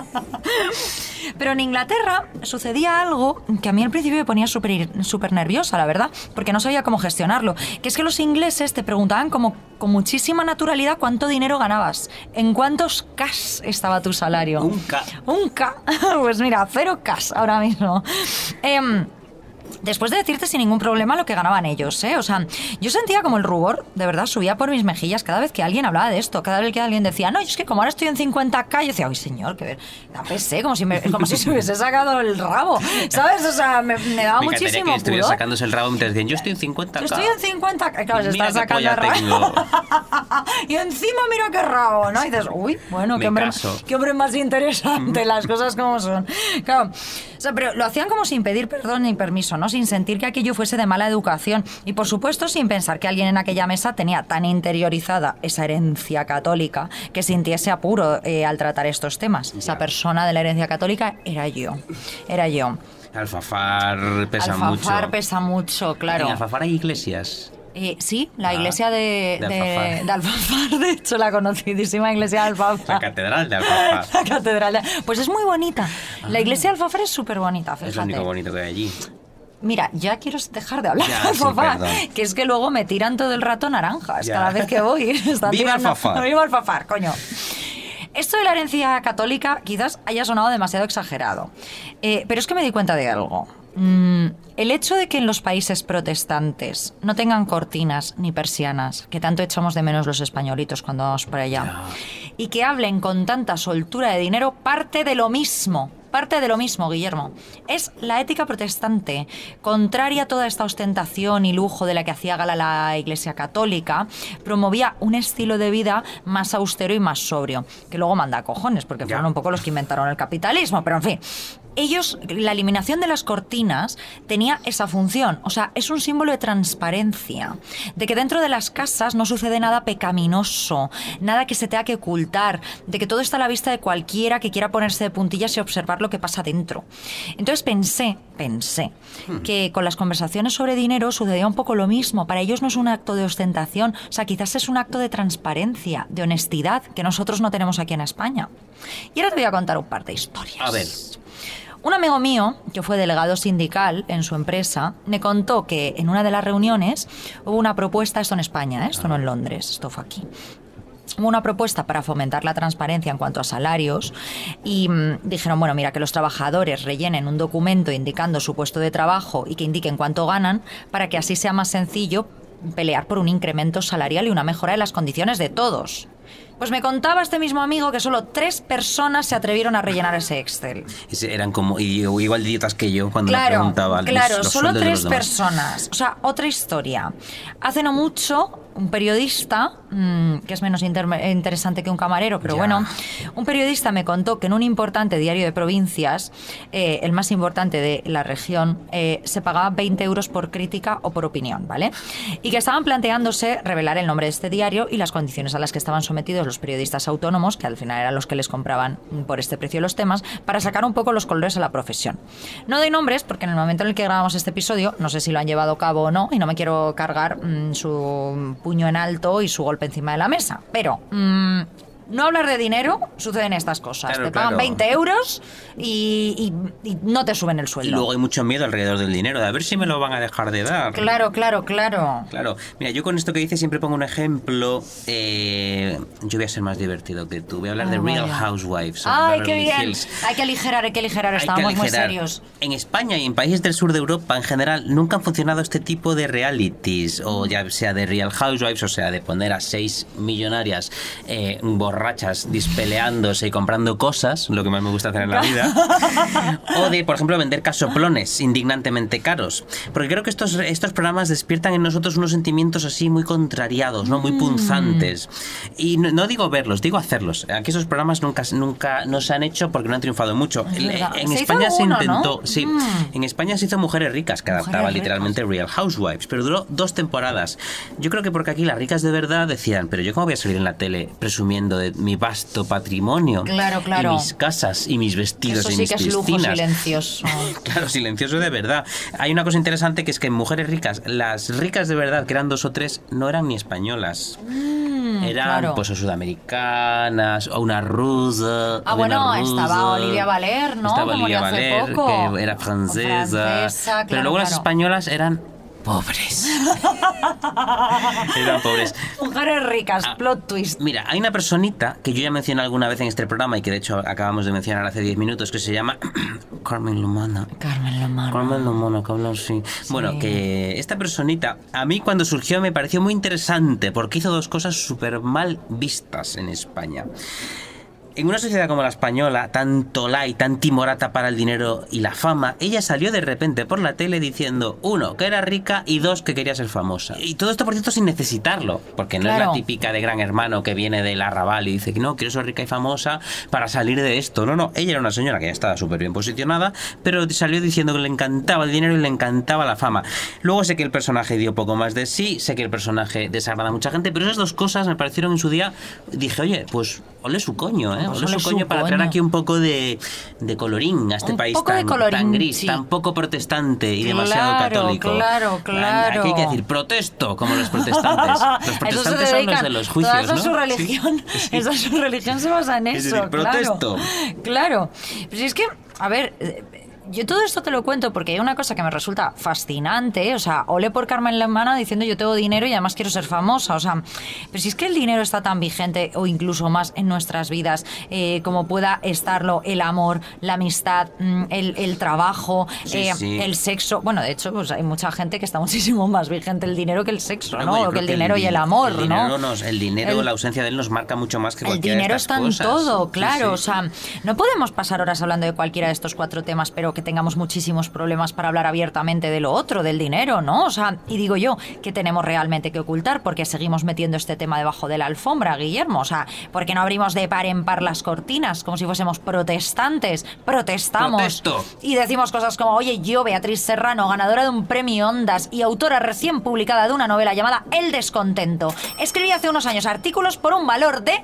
Pero en Inglaterra sucedía algo que a mí al principio me ponía súper súper nerviosa, la verdad, porque no sabía cómo gestionarlo. Que es que los ingleses te preguntaban como con muchísima naturalidad cuánto dinero ganabas, en cuántos cash estaba tu salario. Un K. Un K. Pues mira, cero cash ahora mismo. Eh, Después de decirte sin ningún problema lo que ganaban ellos, ¿eh? O sea, yo sentía como el rubor, de verdad, subía por mis mejillas cada vez que alguien hablaba de esto, cada vez que alguien decía, no, es que como ahora estoy en cincuenta K, yo decía, ay, señor, que ver, la pesé, como si, me, como si se hubiese sacado el rabo, ¿sabes? O sea, me, me daba me muchísimo que estuviera sacándose el rabo mientras decían, yo estoy en cincuenta K. Yo estoy en cincuenta K, claro, se mira está sacando el rabo. Y encima mira qué rabo, ¿no? Y dices, uy, bueno, qué hombre, qué hombre más interesante, las cosas como son. Claro, o sea, pero lo hacían como sin pedir perdón ni permiso, ¿no? Sin sentir que aquello fuese de mala educación y, por supuesto, sin pensar que alguien en aquella mesa tenía tan interiorizada esa herencia católica que sintiese apuro eh, al tratar estos temas. Ya. Esa persona de la herencia católica era yo. Era yo. Alfafar pesa Alfafar mucho. Alfafar pesa mucho, claro. En Alfafar hay iglesias. Eh, sí, la iglesia ah, de, de, de, Alfafar. de Alfafar, de hecho, la conocidísima iglesia de Alfafar. La catedral de Alfafar. La catedral de... Pues es muy bonita. La iglesia de Alfafar es súper bonita, fíjate. Es lo único bonito que hay allí. Mira, ya quiero dejar de hablar Ya, de alfafar, sí, que es que luego me tiran todo el rato naranjas Ya. cada vez que voy. Están ¡Viva tirando- alfafar! ¡Viva alfafar, coño! Esto de la herencia católica quizás haya sonado demasiado exagerado, eh, pero es que me di cuenta de algo. Mm, el hecho de que en los países protestantes no tengan cortinas ni persianas, que tanto echamos de menos los españolitos cuando vamos por allá, Ya. y que hablen con tanta soltura de dinero, parte de lo mismo. Parte de lo mismo, Guillermo. Es la ética protestante, contraria a toda esta ostentación y lujo de la que hacía gala la Iglesia Católica, promovía un estilo de vida más austero y más sobrio, que luego manda a cojones, porque fueron Ya. un poco los que inventaron el capitalismo, pero en fin. Ellos, la eliminación de las cortinas tenía esa función, o sea, es un símbolo de transparencia, de que dentro de las casas no sucede nada pecaminoso, nada que se tenga que ocultar, de que todo está a la vista de cualquiera que quiera ponerse de puntillas y observar lo que pasa dentro. Entonces pensé, pensé, que con las conversaciones sobre dinero sucedía un poco lo mismo. Para ellos no es un acto de ostentación, o sea, quizás es un acto de transparencia, de honestidad, que nosotros no tenemos aquí en España. Y ahora te voy a contar un par de historias. A ver. Un amigo mío, que fue delegado sindical en su empresa, me contó que en una de las reuniones hubo una propuesta, esto en España, ¿eh? Esto no en Londres, esto fue aquí. Hubo una propuesta para fomentar la transparencia en cuanto a salarios y mmm, dijeron, bueno, mira, que los trabajadores rellenen un documento indicando su puesto de trabajo y que indiquen cuánto ganan para que así sea más sencillo pelear por un incremento salarial y una mejora de las condiciones de todos. Pues me contaba este mismo amigo que solo tres personas se atrevieron a rellenar ese Excel. Ese eran como y- igual de idiotas que yo cuando me Claro, preguntaba los- claro, los solo sueldos de tres los demás. personas. O sea, otra historia. Hace no mucho, un periodista, mmm, que es menos inter- interesante que un camarero, pero Ya. bueno, un periodista me contó que en un importante diario de provincias, eh, el más importante de la región, eh, se pagaba veinte euros por crítica o por opinión, ¿vale? Y que estaban planteándose revelar el nombre de este diario y las condiciones a las que estaban sometidos los periodistas autónomos, que al final eran los que les compraban por este precio los temas, para sacar un poco los colores a la profesión. No doy nombres porque en el momento en el que grabamos este episodio, no sé si lo han llevado a cabo o no, y no me quiero cargar mmm, su puño en alto y su golpe encima de la mesa, pero mmm, no hablar de dinero, suceden estas cosas. Claro, te pagan claro. veinte euros y, y- y no te suben el sueldo. Y luego hay mucho miedo alrededor del dinero, de a ver si me lo van a dejar de dar. Claro, claro, claro. Claro, mira, yo con esto que dices siempre pongo un ejemplo. eh, yo voy a ser más divertido que tú. Voy a hablar Ah, de Real vaya. Housewives. of Ay, qué Beverly bien. Hills. Hay que aligerar, hay que aligerar. Hay que Estábamos muy aligerar. serios. En España y en países del sur de Europa en general nunca han funcionado este tipo de realities, o ya sea de Real Housewives, o sea de poner a seis millonarias eh, borrachas dispeleándose y comprando cosas, lo que más me gusta hacer en la vida, o de, por ejemplo, vender casoplones indignantemente caros. Porque creo que estos, estos programas despiertan en nosotros unos sentimientos así muy contrariados, ¿no? Muy punzantes. Y no, no digo verlos, digo hacerlos. Aquí esos programas nunca, nunca no se han hecho porque no han triunfado mucho. Es En, verdad. en Se hizo España se uno, ¿no? intentó, sí, Mm. en España se hizo Mujeres Ricas, que Mujeres adaptaba Ricas. literalmente Real Housewives, pero duró dos temporadas. Yo creo que porque aquí las ricas de verdad decían, pero yo cómo voy a salir en la tele presumiendo de mi vasto patrimonio, Claro, claro. y mis casas y mis vestidos Eso y sí mis que es lujo piscinas. silencioso. Claro, silencioso de verdad. Hay una cosa interesante que es que en Mujeres Ricas, las ricas de verdad, que eran dos o tres, no eran ni españolas. Mm, Eran claro. pues o sudamericanas, o una rusa. Ah, o una bueno, rusa. estaba Olivia Valer, ¿no? Estaba Que Olivia murió hace Valer, poco. que era francesa. Francesa, Pero claro, luego las claro. españolas eran pobres. Eran pobres. Mujeres ricas, Ah. plot twist. Mira, hay una personita que yo ya mencioné alguna vez en este programa y que de hecho acabamos de mencionar hace diez minutos, que se llama Carmen Lomana. Carmen Lomana. Carmen Lomana, que habla así. Bueno, que esta personita, a mí cuando surgió me pareció muy interesante porque hizo dos cosas súper mal vistas en España. En una sociedad como la española, tan tolá y tan timorata para el dinero y la fama, ella salió de repente por la tele diciendo, uno, que era rica y dos, que quería ser famosa. Y todo esto, por cierto, sin necesitarlo, porque no Claro. es la típica de Gran Hermano que viene del arrabal y dice que no, quiero ser rica y famosa para salir de esto. No, no, ella era una señora que ya estaba súper bien posicionada, pero salió diciendo que le encantaba el dinero y le encantaba la fama. Luego sé que el personaje dio poco más de sí, sé que el personaje desagrada a mucha gente, pero esas dos cosas me parecieron en su día, dije, oye, pues ole su coño, ¿eh? Pues Ole ole su su coño para traer coño. aquí un poco de, de colorín a este Un país poco de tan, colorín, tan gris, sí. tan poco protestante y Claro, demasiado católico. claro, claro. Aquí hay que decir protesto, como los protestantes. Los A eso se protestantes son los dedican. de los juicios, Toda esa ¿no? es su religión. Sí, sí. Esa es su religión se basa en Es eso. decir, claro. protesto. Claro. Pues es que, a ver, eh, yo todo esto te lo cuento porque hay una cosa que me resulta fascinante, o sea, ole por Carmen Lomana diciendo yo tengo dinero y además quiero ser famosa, o sea, pero si es que el dinero está tan vigente o incluso más en nuestras vidas eh, como pueda estarlo el amor, la amistad, el, el trabajo, sí, eh, sí. el sexo, bueno, de hecho, pues hay mucha gente que está muchísimo más vigente el dinero que el sexo, Bueno, ¿no? yo O que el creo dinero el, y el amor, el dinero ¿no? Nos, el dinero, el, la ausencia de él nos marca mucho más que cualquiera El dinero de estas está en cosas. todo, claro, Sí, sí. o sea, no podemos pasar horas hablando de cualquiera de estos cuatro temas, pero que tengamos muchísimos problemas para hablar abiertamente de lo otro, del dinero, ¿no? O sea, y digo yo, ¿qué tenemos realmente que ocultar? Porque seguimos metiendo este tema debajo de la alfombra, Guillermo, o sea, ¿por qué no abrimos de par en par las cortinas como si fuésemos protestantes? Protestamos. Protesto. Y decimos cosas como, oye, yo, Beatriz Serrano, ganadora de un premio Ondas y autora recién publicada de una novela llamada El descontento, escribí hace unos años artículos por un valor de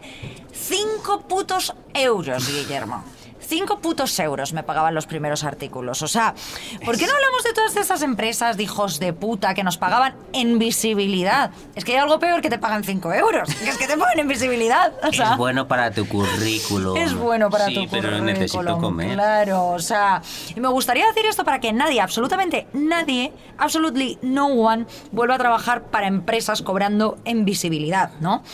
cinco putos euros, Guillermo. Cinco putos euros me pagaban los primeros artículos. O sea, ¿por qué no hablamos de todas esas empresas de hijos de puta que nos pagaban en visibilidad? Es que hay algo peor que te pagan cinco euros. Que es que te pagan en visibilidad. O sea, es bueno para tu currículum. Es bueno para sí, tu currículum. pero necesito comer. Claro, o sea, y me gustaría decir esto para que nadie, absolutamente nadie, absolutely no one, vuelva a trabajar para empresas cobrando en visibilidad, ¿no?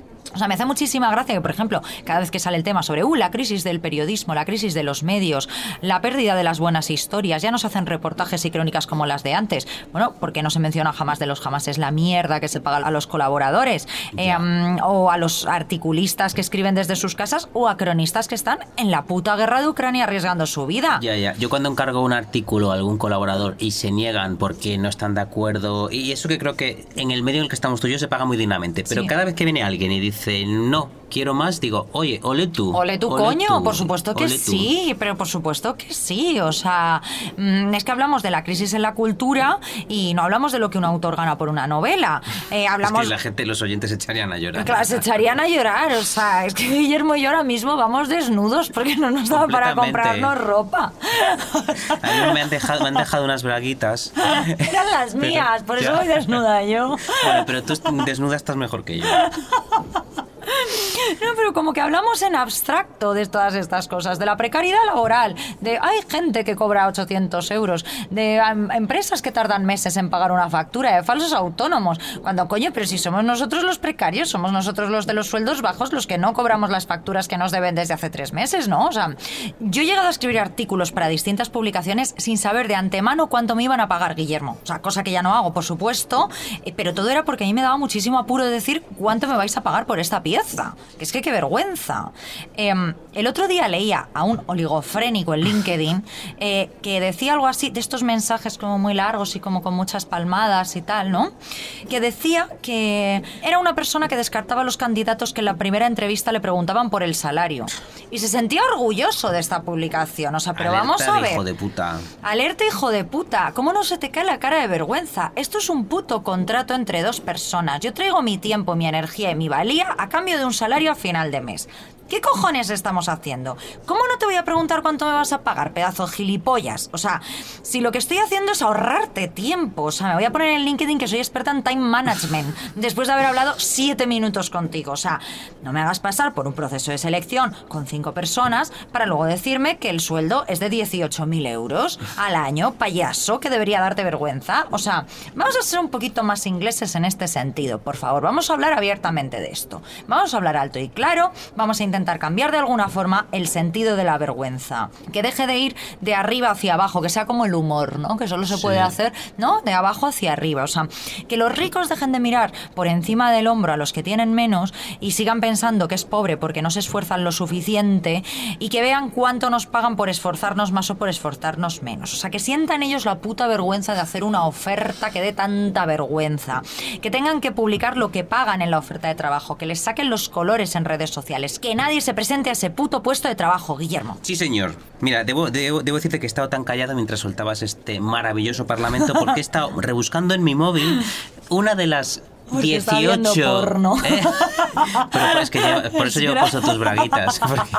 O sea, me hace muchísima gracia que, por ejemplo, cada vez que sale el tema sobre uh, la crisis del periodismo, la crisis de los medios, la pérdida de las buenas historias, ya no se hacen reportajes y crónicas como las de antes. Bueno, porque no se menciona jamás de los jamás es la mierda que se paga a los colaboradores, eh, um, o a los articulistas que escriben desde sus casas, o a cronistas que están en la puta guerra de Ucrania arriesgando su vida. Ya, ya. Yo cuando encargo un artículo a algún colaborador y se niegan porque no están de acuerdo, y eso que creo que en el medio en el que estamos tú y yo se paga muy dignamente, pero Sí. cada vez que viene alguien y dice no, quiero más, digo, oye, ole tú. Ole tú, ole coño, tú, por supuesto que ole tú. sí, pero por supuesto que sí, o sea, mmm, es que hablamos de la crisis en la cultura y no hablamos de lo que un autor gana por una novela, eh, hablamos... Es que la gente, los oyentes echarían a llorar. Claro, se echarían a llorar, o sea, es que Guillermo y yo ahora mismo vamos desnudos porque no nos daba para comprarnos ropa. A mí me han dejado, me han dejado unas braguitas. Eran las Pero, mías, por eso ya. voy desnuda yo. Bueno, pero tú desnuda estás mejor que yo. No, pero como que hablamos en abstracto de todas estas cosas, de la precariedad laboral, de hay gente que cobra ochocientos euros, de um, empresas que tardan meses en pagar una factura, de falsos autónomos, cuando coño, pero si somos nosotros los precarios, somos nosotros los de los sueldos bajos los que no cobramos las facturas que nos deben desde hace tres meses, ¿no? O sea, yo he llegado a escribir artículos para distintas publicaciones sin saber de antemano cuánto me iban a pagar, Guillermo, o sea, cosa que ya no hago, por supuesto, eh, pero todo era porque a mí me daba muchísimo apuro de decir cuánto me vais a pagar por esta pieza. Que es que qué vergüenza. Eh, el otro día leía a un oligofrénico en LinkedIn eh, que decía algo así, de estos mensajes como muy largos y como con muchas palmadas y tal, ¿no? Que decía que era una persona que descartaba a los candidatos que en la primera entrevista le preguntaban por el salario. Y se sentía orgulloso de esta publicación. O sea, pero Alerta vamos a de ver. hijo de puta. Alerta, hijo de puta. ¿Cómo no se te cae la cara de vergüenza? Esto es un puto contrato entre dos personas. Yo traigo mi tiempo, mi energía y mi valía a cambio de un salario a final de mes. ¿Qué cojones estamos haciendo? ¿Cómo no te voy a preguntar cuánto me vas a pagar, pedazo de gilipollas? O sea, si lo que estoy haciendo es ahorrarte tiempo. O sea, me voy a poner en LinkedIn que soy experta en time management después de haber hablado siete minutos contigo. O sea, no me hagas pasar por un proceso de selección con cinco personas para luego decirme que el sueldo es de dieciocho mil euros al año, payaso, que debería darte vergüenza. O sea, vamos a ser un poquito más ingleses en este sentido, por favor. Vamos a hablar abiertamente de esto. Vamos a hablar alto y claro. Vamos a intentar intentar cambiar de alguna forma el sentido de la vergüenza. Que deje de ir de arriba hacia abajo, que sea como el humor, ¿no? Que solo se puede Sí. hacer, ¿no? De abajo hacia arriba. O sea, que los ricos dejen de mirar por encima del hombro a los que tienen menos y sigan pensando que es pobre porque no se esfuerzan lo suficiente y que vean cuánto nos pagan por esforzarnos más o por esforzarnos menos. O sea, que sientan ellos la puta vergüenza de hacer una oferta que dé tanta vergüenza. Que tengan que publicar lo que pagan en la oferta de trabajo, que les saquen los colores en redes sociales, que nadie se presente a ese puto puesto de trabajo, Guillermo. Sí, señor. Mira, debo, debo, debo decirte que he estado tan callado mientras soltabas este maravilloso parlamento porque he estado rebuscando en mi móvil una de las Porque está viendo dieciocho porno. ¿Eh? Pero pues, que llevo- por eso Es llevo gra- puesto tus braguitas. Porque-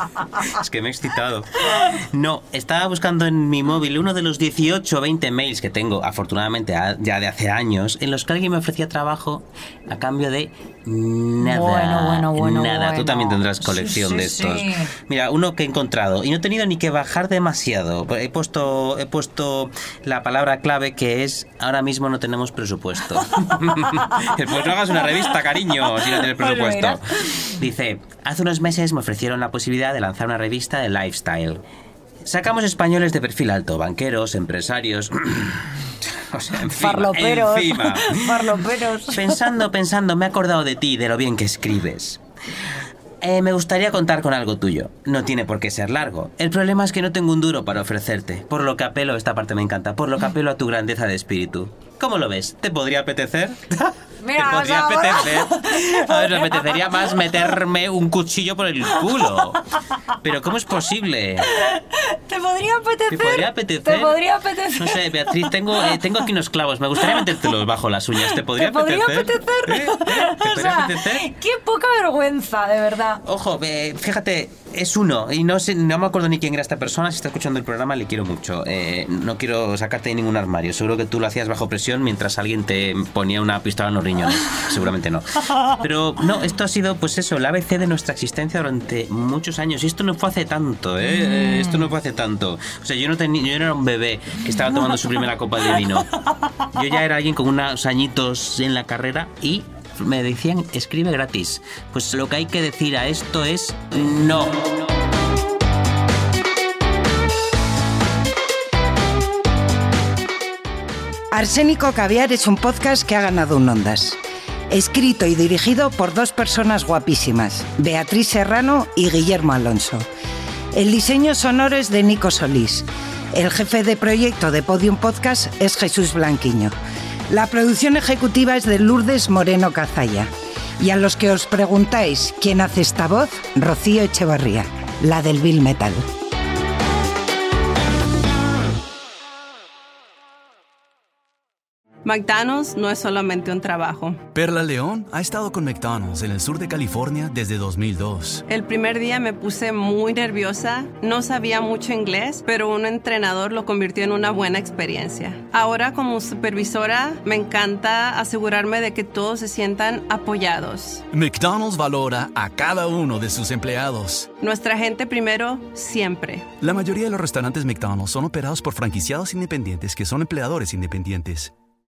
es que me he excitado. No, estaba buscando en mi móvil uno de los dieciocho o veinte mails que tengo, afortunadamente a- ya de hace años, en los que alguien me ofrecía trabajo a cambio de Nada, Bueno, bueno, bueno, nada. bueno. Tú también tendrás colección Sí, sí, de estos. sí. Mira, uno que he encontrado y no he tenido ni que bajar demasiado. He puesto, he puesto la palabra clave que es ahora mismo no tenemos presupuesto. Pues no hagas una revista, cariño, si no tienes presupuesto. Dice, hace unos meses me ofrecieron la posibilidad de lanzar una revista de lifestyle. Sacamos españoles de perfil alto, banqueros, empresarios. O sea, encima, Farloperos. encima. Farloperos. Pensando, pensando, me he acordado de ti, de lo bien que escribes. Eh, me gustaría contar con algo tuyo. No tiene por qué ser largo. El problema es que no tengo un duro para ofrecerte. Por lo que apelo, esta parte me encanta, por lo que apelo a tu grandeza de espíritu. ¿Cómo lo ves? ¿Te podría apetecer? Mira, ¿Te podría o sea, apetecer? A ver, me apetecería más meterme un cuchillo por el culo. Pero ¿cómo es posible? ¿Te podría apetecer? ¿Te podría apetecer? ¿Te podría apetecer? No sé, Beatriz, tengo, eh, tengo aquí unos clavos. Me gustaría metértelos bajo las uñas. ¿Te podría ¿Te podría apetecer? apetecer? ¿Eh? ¿Eh? ¿Te O podría sea, apetecer? qué poca vergüenza, de verdad. Ojo, eh, fíjate, es uno. Y no sé, no me acuerdo ni quién era esta persona. Si está escuchando el programa, le quiero mucho. Eh, no quiero sacarte de ningún armario. Seguro que tú lo hacías bajo presión mientras alguien te ponía una pistola en los riñones. Seguramente no. Pero no, esto ha sido, pues eso, el A B C de nuestra existencia durante muchos años. Y esto no fue hace tanto, ¿eh? Mm. Esto no fue hace tanto. O sea, yo no tenía, yo no era un bebé que estaba tomando su primera copa de vino. Yo ya era alguien con unos añitos en la carrera y me decían, escribe gratis. Pues lo que hay que decir a esto es no. Arsénico Caviar es un podcast que ha ganado un Ondas. Escrito y dirigido por dos personas guapísimas, Beatriz Serrano y Guillermo Alonso. El diseño sonoro es de Nico Solís. El jefe de proyecto de Podium Podcast es Jesús Blanquiño. La producción ejecutiva es de Lourdes Moreno Cazalla. Y a los que os preguntáis quién hace esta voz, Rocío Echevarría, la del Bill Metal. McDonald's no es solamente un trabajo. Perla León ha estado con McDonald's en el sur de California desde dos mil dos. El primer día me puse muy nerviosa, no sabía mucho inglés, pero un entrenador lo convirtió en una buena experiencia. Ahora como supervisora me encanta asegurarme de que todos se sientan apoyados. McDonald's valora a cada uno de sus empleados. Nuestra gente primero, siempre. La mayoría de los restaurantes McDonald's son operados por franquiciados independientes que son empleadores independientes.